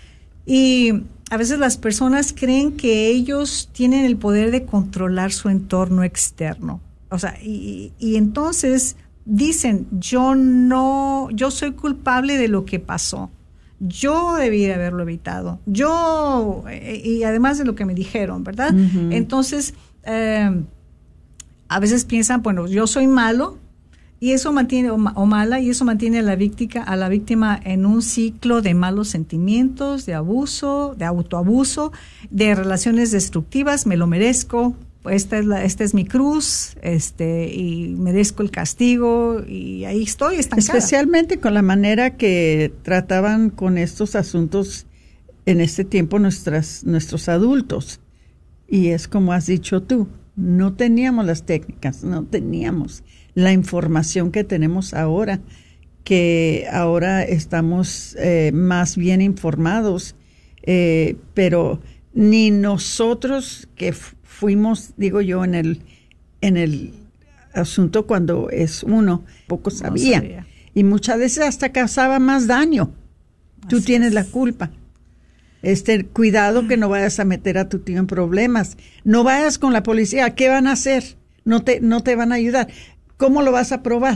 Y a veces las personas creen que ellos tienen el poder de controlar su entorno externo. O sea, y, y entonces dicen, yo no, yo soy culpable de lo que pasó. Yo debí haberlo evitado. Yo, y además de lo que me dijeron, ¿verdad? Uh-huh. Entonces, eh, a veces piensan, bueno, yo soy malo Y eso mantiene, o, o mala, y eso mantiene a la víctima, a la víctima en un ciclo de malos sentimientos, de abuso, de autoabuso, de relaciones destructivas. Me lo merezco, esta es la, esta es mi cruz, este, y merezco el castigo, y ahí estoy estancada. Especialmente con la manera que trataban con estos asuntos en este tiempo nuestras, nuestros adultos. Y es como has dicho tú, no teníamos las técnicas, no teníamos la información que tenemos ahora, que ahora estamos eh, más bien informados, eh, pero ni nosotros que f- fuimos, digo yo, en el en el asunto cuando es uno, poco sabía. No sabía. Y muchas veces hasta causaba más daño. Tú Así tienes es. la culpa. Este, cuidado que no vayas a meter a tu tío en problemas. No vayas con la policía. ¿Qué van a hacer? No te, no te van a ayudar. ¿Cómo lo vas a probar?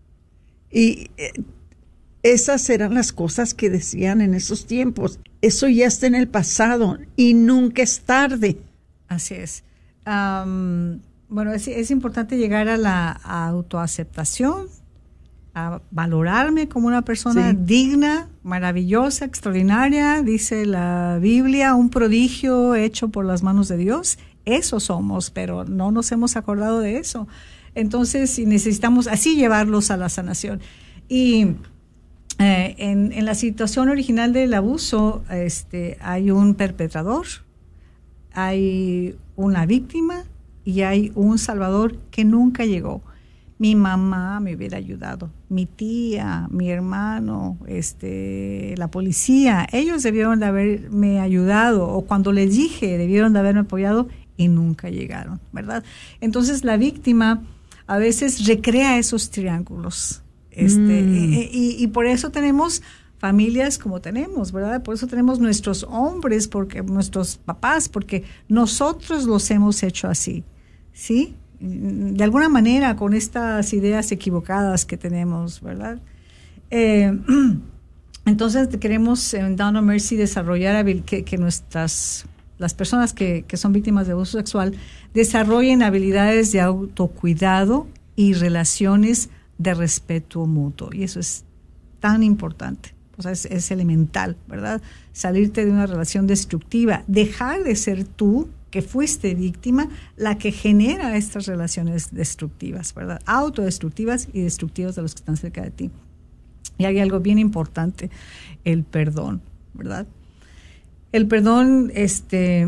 Y eh, esas eran las cosas que decían en esos tiempos. Eso ya está en el pasado y nunca es tarde. Así es. Um, bueno, es, es importante llegar a la autoaceptación, a valorarme como una persona sí. digna, maravillosa, extraordinaria, dice la Biblia, un prodigio hecho por las manos de Dios. Eso somos, pero no nos hemos acordado de eso. Entonces, necesitamos así llevarlos a la sanación. Y eh, en, en la situación original del abuso, este, hay un perpetrador, hay una víctima y hay un salvador que nunca llegó. Mi mamá me hubiera ayudado, mi tía, mi hermano, este, la policía, ellos debieron de haberme ayudado, o cuando les dije, debieron de haberme apoyado y nunca llegaron, ¿verdad? Entonces la víctima a veces recrea esos triángulos, este, mm. y, y, y por eso tenemos familias como tenemos, ¿verdad? Por eso tenemos nuestros hombres, porque nuestros papás, porque nosotros los hemos hecho así, ¿sí? De alguna manera con estas ideas equivocadas que tenemos, ¿verdad? Eh, entonces queremos en Down on Mercy desarrollar que, que nuestras las personas que, que son víctimas de abuso sexual desarrollen habilidades de autocuidado y relaciones de respeto mutuo, y eso es tan importante. O sea, es, es elemental, ¿verdad? Salirte de una relación destructiva, dejar de ser tú, que fuiste víctima, la que genera estas relaciones destructivas, ¿verdad? Autodestructivas y destructivas de los que están cerca de ti. Y hay algo bien importante, el perdón, ¿verdad? El perdón, este,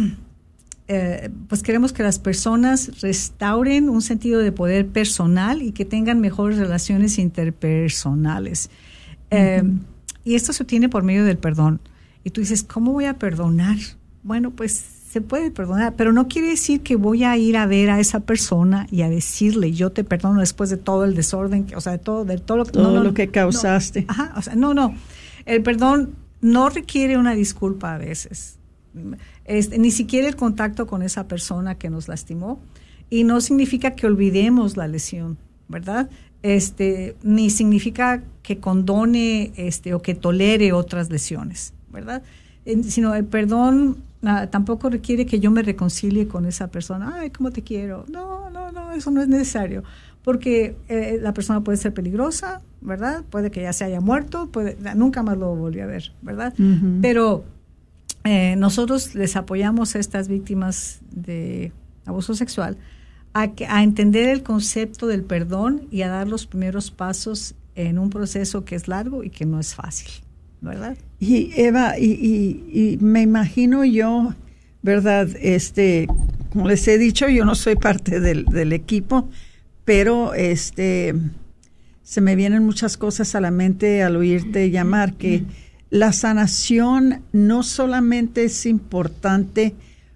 eh, pues queremos que las personas restauren un sentido de poder personal y que tengan mejores relaciones interpersonales. Eh, uh-huh. Y esto se obtiene por medio del perdón. Y tú dices, ¿cómo voy a perdonar? Bueno, pues se puede perdonar, pero no quiere decir que voy a ir a ver a esa persona y a decirle, yo te perdono después de todo el desorden, o sea, de todo, de todo lo que, todo no, no, lo que causaste. No, ajá, o sea, no, no. El perdón no requiere una disculpa a veces. Este, ni siquiera el contacto con esa persona que nos lastimó, y no significa que olvidemos la lesión, ¿verdad? Este, ni significa que condone este, o que tolere otras lesiones, ¿verdad? Eh, sino el perdón ah, tampoco requiere que yo me reconcilie con esa persona. Ay, cómo te quiero. No, no, no, eso no es necesario, porque eh, la persona puede ser peligrosa, ¿verdad? Puede que ya se haya muerto, puede, nunca más lo volví a ver, ¿verdad? Uh-huh. Pero eh, nosotros les apoyamos a estas víctimas de abuso sexual A, a entender el concepto del perdón y a dar los primeros pasos en un proceso que es largo y que no es fácil, ¿verdad? Y Eva, y, y, y me imagino yo, ¿verdad? Este, como les he dicho, yo no soy parte del, del equipo, pero este, se me vienen muchas cosas a la mente al oírte llamar, que la sanación no solamente es importante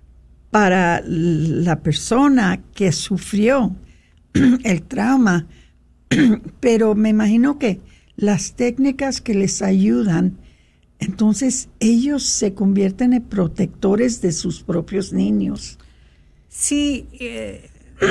para la persona que sufrió el trauma, pero me imagino que las técnicas que les ayudan, entonces ellos se convierten en protectores de sus propios niños. Sí, eh,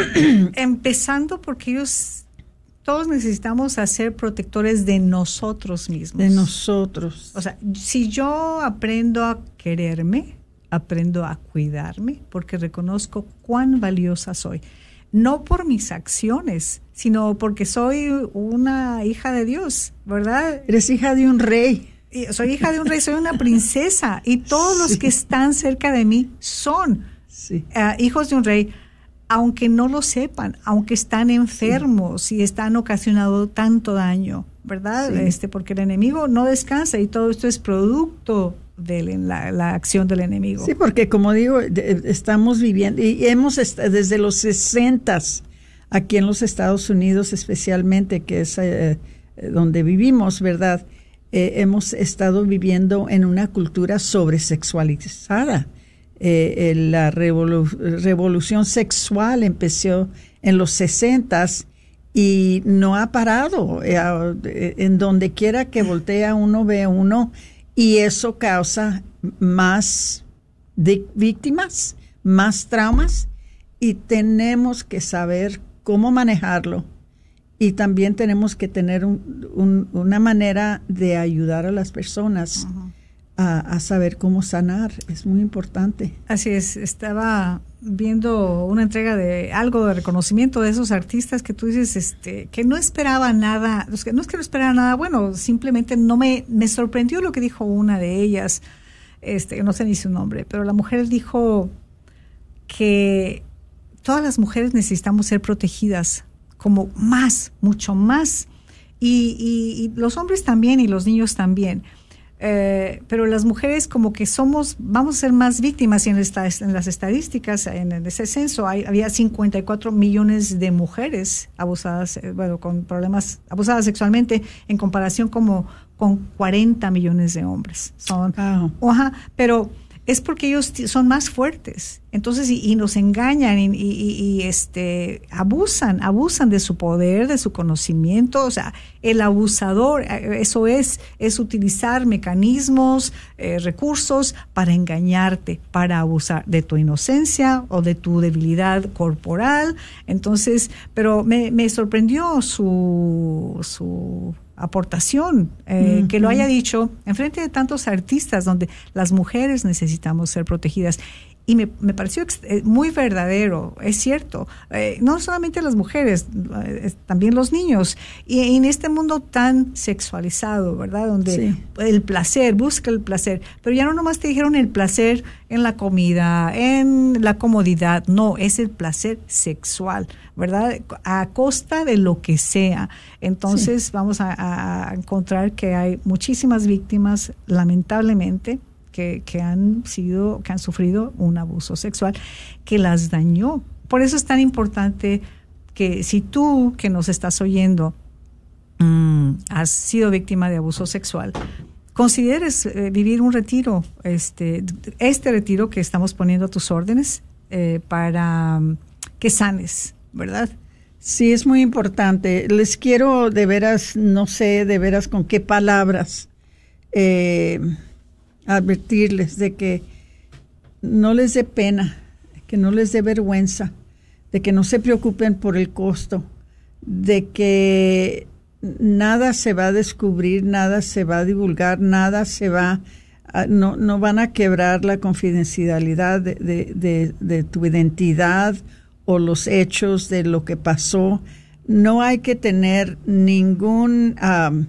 empezando porque ellos, todos necesitamos ser protectores de nosotros mismos. De nosotros. O sea, si yo aprendo a quererme, aprendo a cuidarme porque reconozco cuán valiosa soy. no por mis acciones, sino porque soy una hija de Dios, ¿verdad? Eres hija de un rey. Soy hija de un rey, soy una princesa, y todos sí. los que están cerca de mí son sí. uh, hijos de un rey, aunque no lo sepan, aunque están enfermos sí. y están ocasionando tanto daño, ¿verdad? Sí. Este, porque el enemigo no descansa, y todo esto es producto de la, la acción del enemigo. Sí, porque como digo, estamos viviendo, y hemos estado desde los sesentas, aquí en los Estados Unidos especialmente, que es eh, donde vivimos, ¿verdad? Eh, hemos estado viviendo en una cultura sobresexualizada. Eh, eh, la revolu- revolución sexual empezó en los sesentas y no ha parado. Eh, eh, en donde quiera que voltea uno, ve uno, y eso causa más de víctimas, más traumas, y tenemos que saber cómo manejarlo. Y también tenemos que tener un, un, una manera de ayudar a las personas uh-huh. a, a saber cómo sanar. Es muy importante. Así es. Estaba viendo una entrega de algo de reconocimiento de esos artistas que tú dices este, que no esperaba nada. No es que no esperaba nada bueno, simplemente no me, me sorprendió lo que dijo una de ellas. Este, no sé ni su nombre, pero la mujer dijo que todas las mujeres necesitamos ser protegidas, como más, mucho más, y, y, y los hombres también y los niños también, eh, pero las mujeres como que somos, vamos a ser más víctimas, y en, esta, en las estadísticas, en ese censo hay, había cincuenta y cuatro millones de mujeres abusadas, eh, bueno, con problemas, abusadas sexualmente, en comparación como con cuarenta millones de hombres. Son, oh. Ajá, pero es porque ellos t- son más fuertes, entonces y, y nos engañan y, y, y este abusan, abusan de su poder, de su conocimiento. O sea, el abusador, eso es, es utilizar mecanismos, eh, recursos para engañarte, para abusar de tu inocencia o de tu debilidad corporal. Entonces, pero me, me sorprendió su su aportación, eh, uh-huh. que lo haya dicho en frente de tantos artistas donde las mujeres necesitamos ser protegidas, y me, me pareció muy verdadero. Es cierto, eh, no solamente las mujeres, eh, también los niños, y, y en este mundo tan sexualizado, ¿verdad? Donde sí. el placer, busca el placer, pero ya no nomás te dijeron el placer en la comida, en la comodidad, no, es el placer sexual, ¿verdad? A costa de lo que sea. Entonces sí. vamos a, a encontrar que hay muchísimas víctimas, lamentablemente, Que, que han sido, que han sufrido un abuso sexual que las dañó. Por eso es tan importante que si tú que nos estás oyendo mmm, has sido víctima de abuso sexual, consideres eh, vivir un retiro, este, este retiro que estamos poniendo a tus órdenes eh, para um, que sanes, ¿verdad? Sí, es muy importante. Les quiero de veras, no sé de veras con qué palabras eh, advertirles de que no les dé pena, que no les dé vergüenza, de que no se preocupen por el costo, de que nada se va a descubrir, nada se va a divulgar, nada se va a, no, no van a quebrar la confidencialidad de, de, de, de tu identidad o los hechos de lo que pasó. No hay que tener ningún um,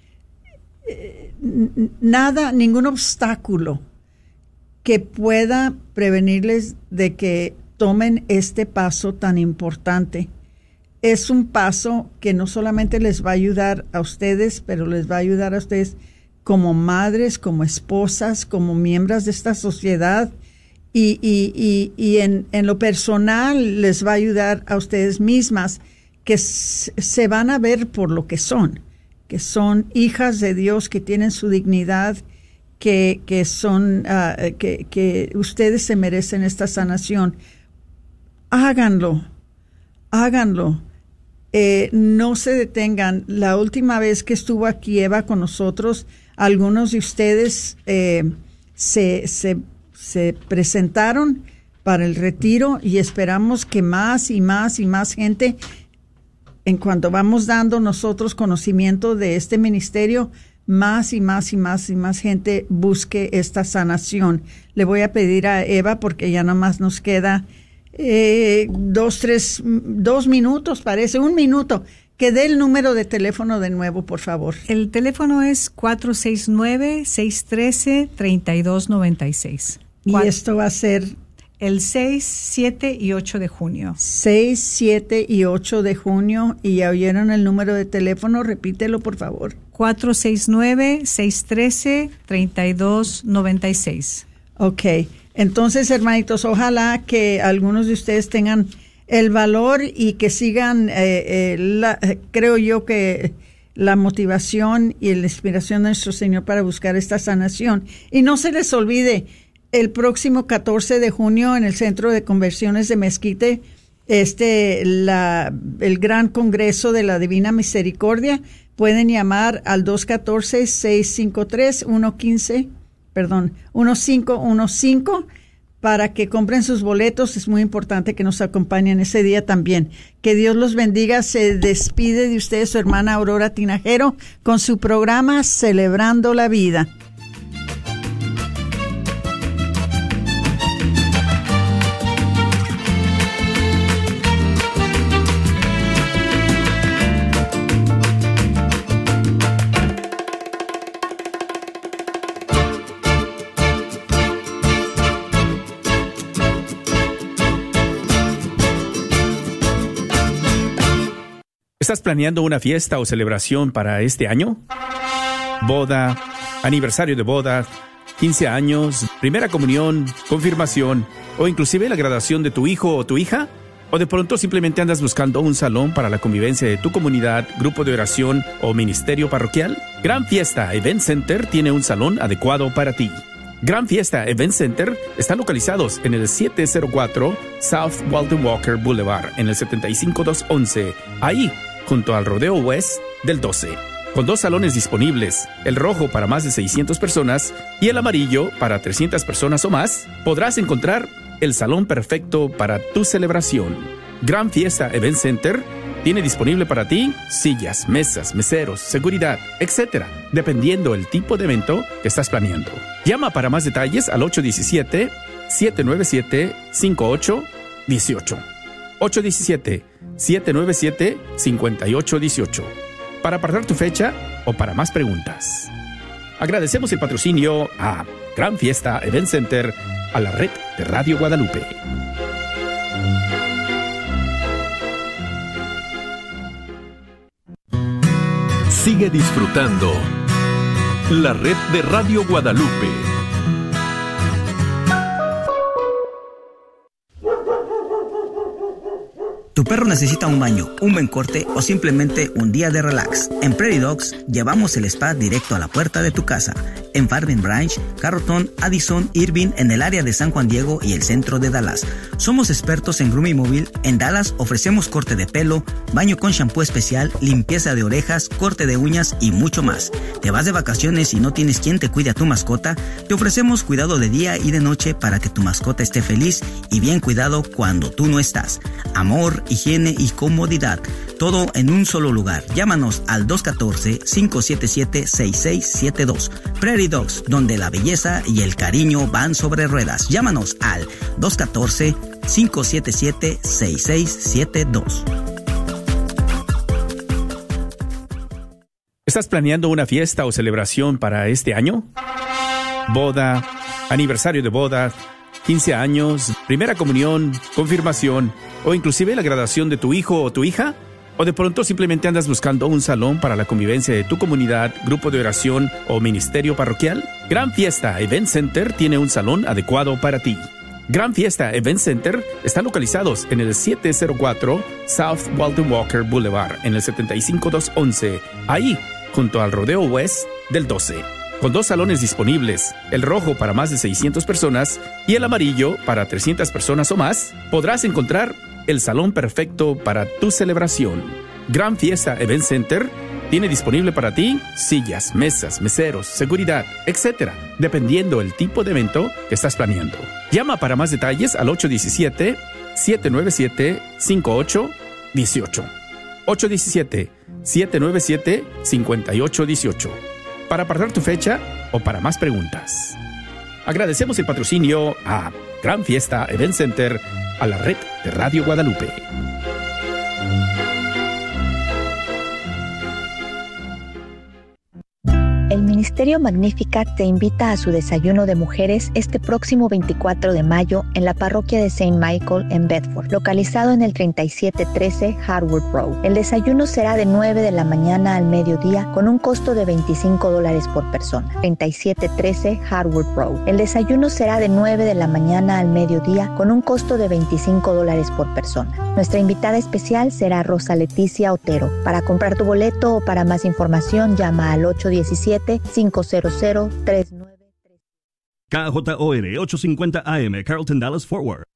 nada, ningún obstáculo que pueda prevenirles de que tomen este paso tan importante. Es un paso que no solamente les va a ayudar a ustedes, pero les va a ayudar a ustedes como madres, como esposas, como miembros de esta sociedad, y, y, y, y en, en lo personal les va a ayudar a ustedes mismas, que se van a ver por lo que son, que son hijas de Dios, que tienen su dignidad, que, que son, uh, que, que ustedes se merecen esta sanación. Háganlo, háganlo. Eh, no se detengan. La última vez que estuvo aquí Eva con nosotros, algunos de ustedes eh, se, se, se presentaron para el retiro, y esperamos que más y más y más gente, en cuanto vamos dando nosotros conocimiento de este ministerio, más y más y más y más gente busque esta sanación. Le voy a pedir a Eva, porque ya nomás nos queda eh, dos, tres, dos minutos, parece, un minuto. Que dé el número de teléfono de nuevo, por favor. El teléfono es cuatro seis nueve, seis uno tres, tres dos nueve seis. Y Cuat- esto va a ser... El seis, siete y ocho de junio. seis, siete y ocho de junio. ¿Y ya oyeron el número de teléfono? Repítelo, por favor. cuatro seis nueve, seis uno tres, tres dos nueve seis. Ok. Entonces, hermanitos, ojalá que algunos de ustedes tengan el valor y que sigan, eh, eh, la, creo yo que la motivación y la inspiración de nuestro Señor para buscar esta sanación. Y no se les olvide, el próximo catorce de junio en el Centro de Conversiones de Mezquite, este, la, el gran congreso de la Divina Misericordia, pueden llamar al dos uno cuatro, seis cinco tres, uno uno cinco, perdón, uno cinco uno cinco para que compren sus boletos. Es muy importante que nos acompañen ese día también. Que Dios los bendiga. Se despide de ustedes su hermana Aurora Tinajero con su programa Celebrando la Vida. ¿Estás planeando una fiesta o celebración para este año? Boda, aniversario de boda, quince años, primera comunión, confirmación o inclusive la graduación de tu hijo o tu hija. ¿O de pronto simplemente andas buscando un salón para la convivencia de tu comunidad, grupo de oración o ministerio parroquial? Gran Fiesta Event Center tiene un salón adecuado para ti. Gran Fiesta Event Center están localizados en el siete cero cuatro South Walton Walker Boulevard en el setenta y cinco mil doscientos once, ahí junto al Rodeo West del doce. Con dos salones disponibles, el rojo para más de seiscientas personas y el amarillo para trescientas personas o más, podrás encontrar el salón perfecto para tu celebración. Gran Fiesta Event Center tiene disponible para ti sillas, mesas, meseros, seguridad, etcétera, dependiendo el tipo de evento que estás planeando. Llama para más detalles al ocho uno siete, siete nueve siete, cinco ocho uno ocho. ocho uno siete, siete nueve siete, cinco ocho uno ocho. Para apartar tu fecha o para más preguntas. Agradecemos el patrocinio a Gran Fiesta Event Center, a la red de Radio Guadalupe. Sigue disfrutando la red de Radio Guadalupe. Tu perro necesita un baño, un buen corte o simplemente un día de relax. En Prairie Dogs llevamos el spa directo a la puerta de tu casa. En Farming Branch, Carrollton, Addison, Irving, en el área de San Juan Diego y el centro de Dallas. Somos expertos en grooming móvil. En Dallas ofrecemos corte de pelo, baño con shampoo especial, limpieza de orejas, corte de uñas y mucho más. ¿Te vas de vacaciones y no tienes quien te cuide a tu mascota? Te ofrecemos cuidado de día y de noche para que tu mascota esté feliz y bien cuidado cuando tú no estás. Amor, higiene y comodidad, todo en un solo lugar. Llámanos al dos uno cuatro, cinco siete siete, seis seis siete dos. Prairie Dogs, donde la belleza y el cariño van sobre ruedas. Llámanos al dos uno cuatro, cinco siete siete, seis seis siete dos. ¿Estás planeando una fiesta o celebración para este año? Boda, aniversario de boda, quince años, primera comunión, confirmación o inclusive la graduación de tu hijo o tu hija. ¿O de pronto simplemente andas buscando un salón para la convivencia de tu comunidad, grupo de oración o ministerio parroquial? Gran Fiesta Event Center tiene un salón adecuado para ti. Gran Fiesta Event Center están localizados en el siete cero cuatro South Walton Walker Boulevard en el setenta y cinco mil doscientos once, ahí junto al Rodeo West del doce. Con dos salones disponibles, el rojo para más de seiscientas personas y el amarillo para trescientas personas o más, podrás encontrar el salón perfecto para tu celebración. Gran Fiesta Event Center tiene disponible para ti sillas, mesas, meseros, seguridad, etcétera, dependiendo el tipo de evento que estás planeando. Llama para más detalles al ocho uno siete, siete nueve siete, cinco ocho uno ocho. ocho uno siete, siete nueve siete, cinco ocho uno ocho. Para apartar tu fecha o para más preguntas. Agradecemos el patrocinio a Gran Fiesta Event Center, a la red de Radio Guadalupe. El Ministerio Magnificat te invita a su desayuno de mujeres este próximo veinticuatro de mayo en la parroquia de Saint Michael en Bedford, localizado en el treinta y siete trece Harwood Road. El desayuno será de nueve de la mañana al mediodía con un costo de veinticinco dólares por persona. treinta y siete trece Harwood Road. El desayuno será de nueve de la mañana al mediodía con un costo de veinticinco dólares por persona. Nuestra invitada especial será Rosa Leticia Otero. Para comprar tu boleto o para más información llama al ocho uno siete, cinco cero cero, tres nueve tres. K J O R ochocientos cincuenta A M, Carlton Dallas Forward.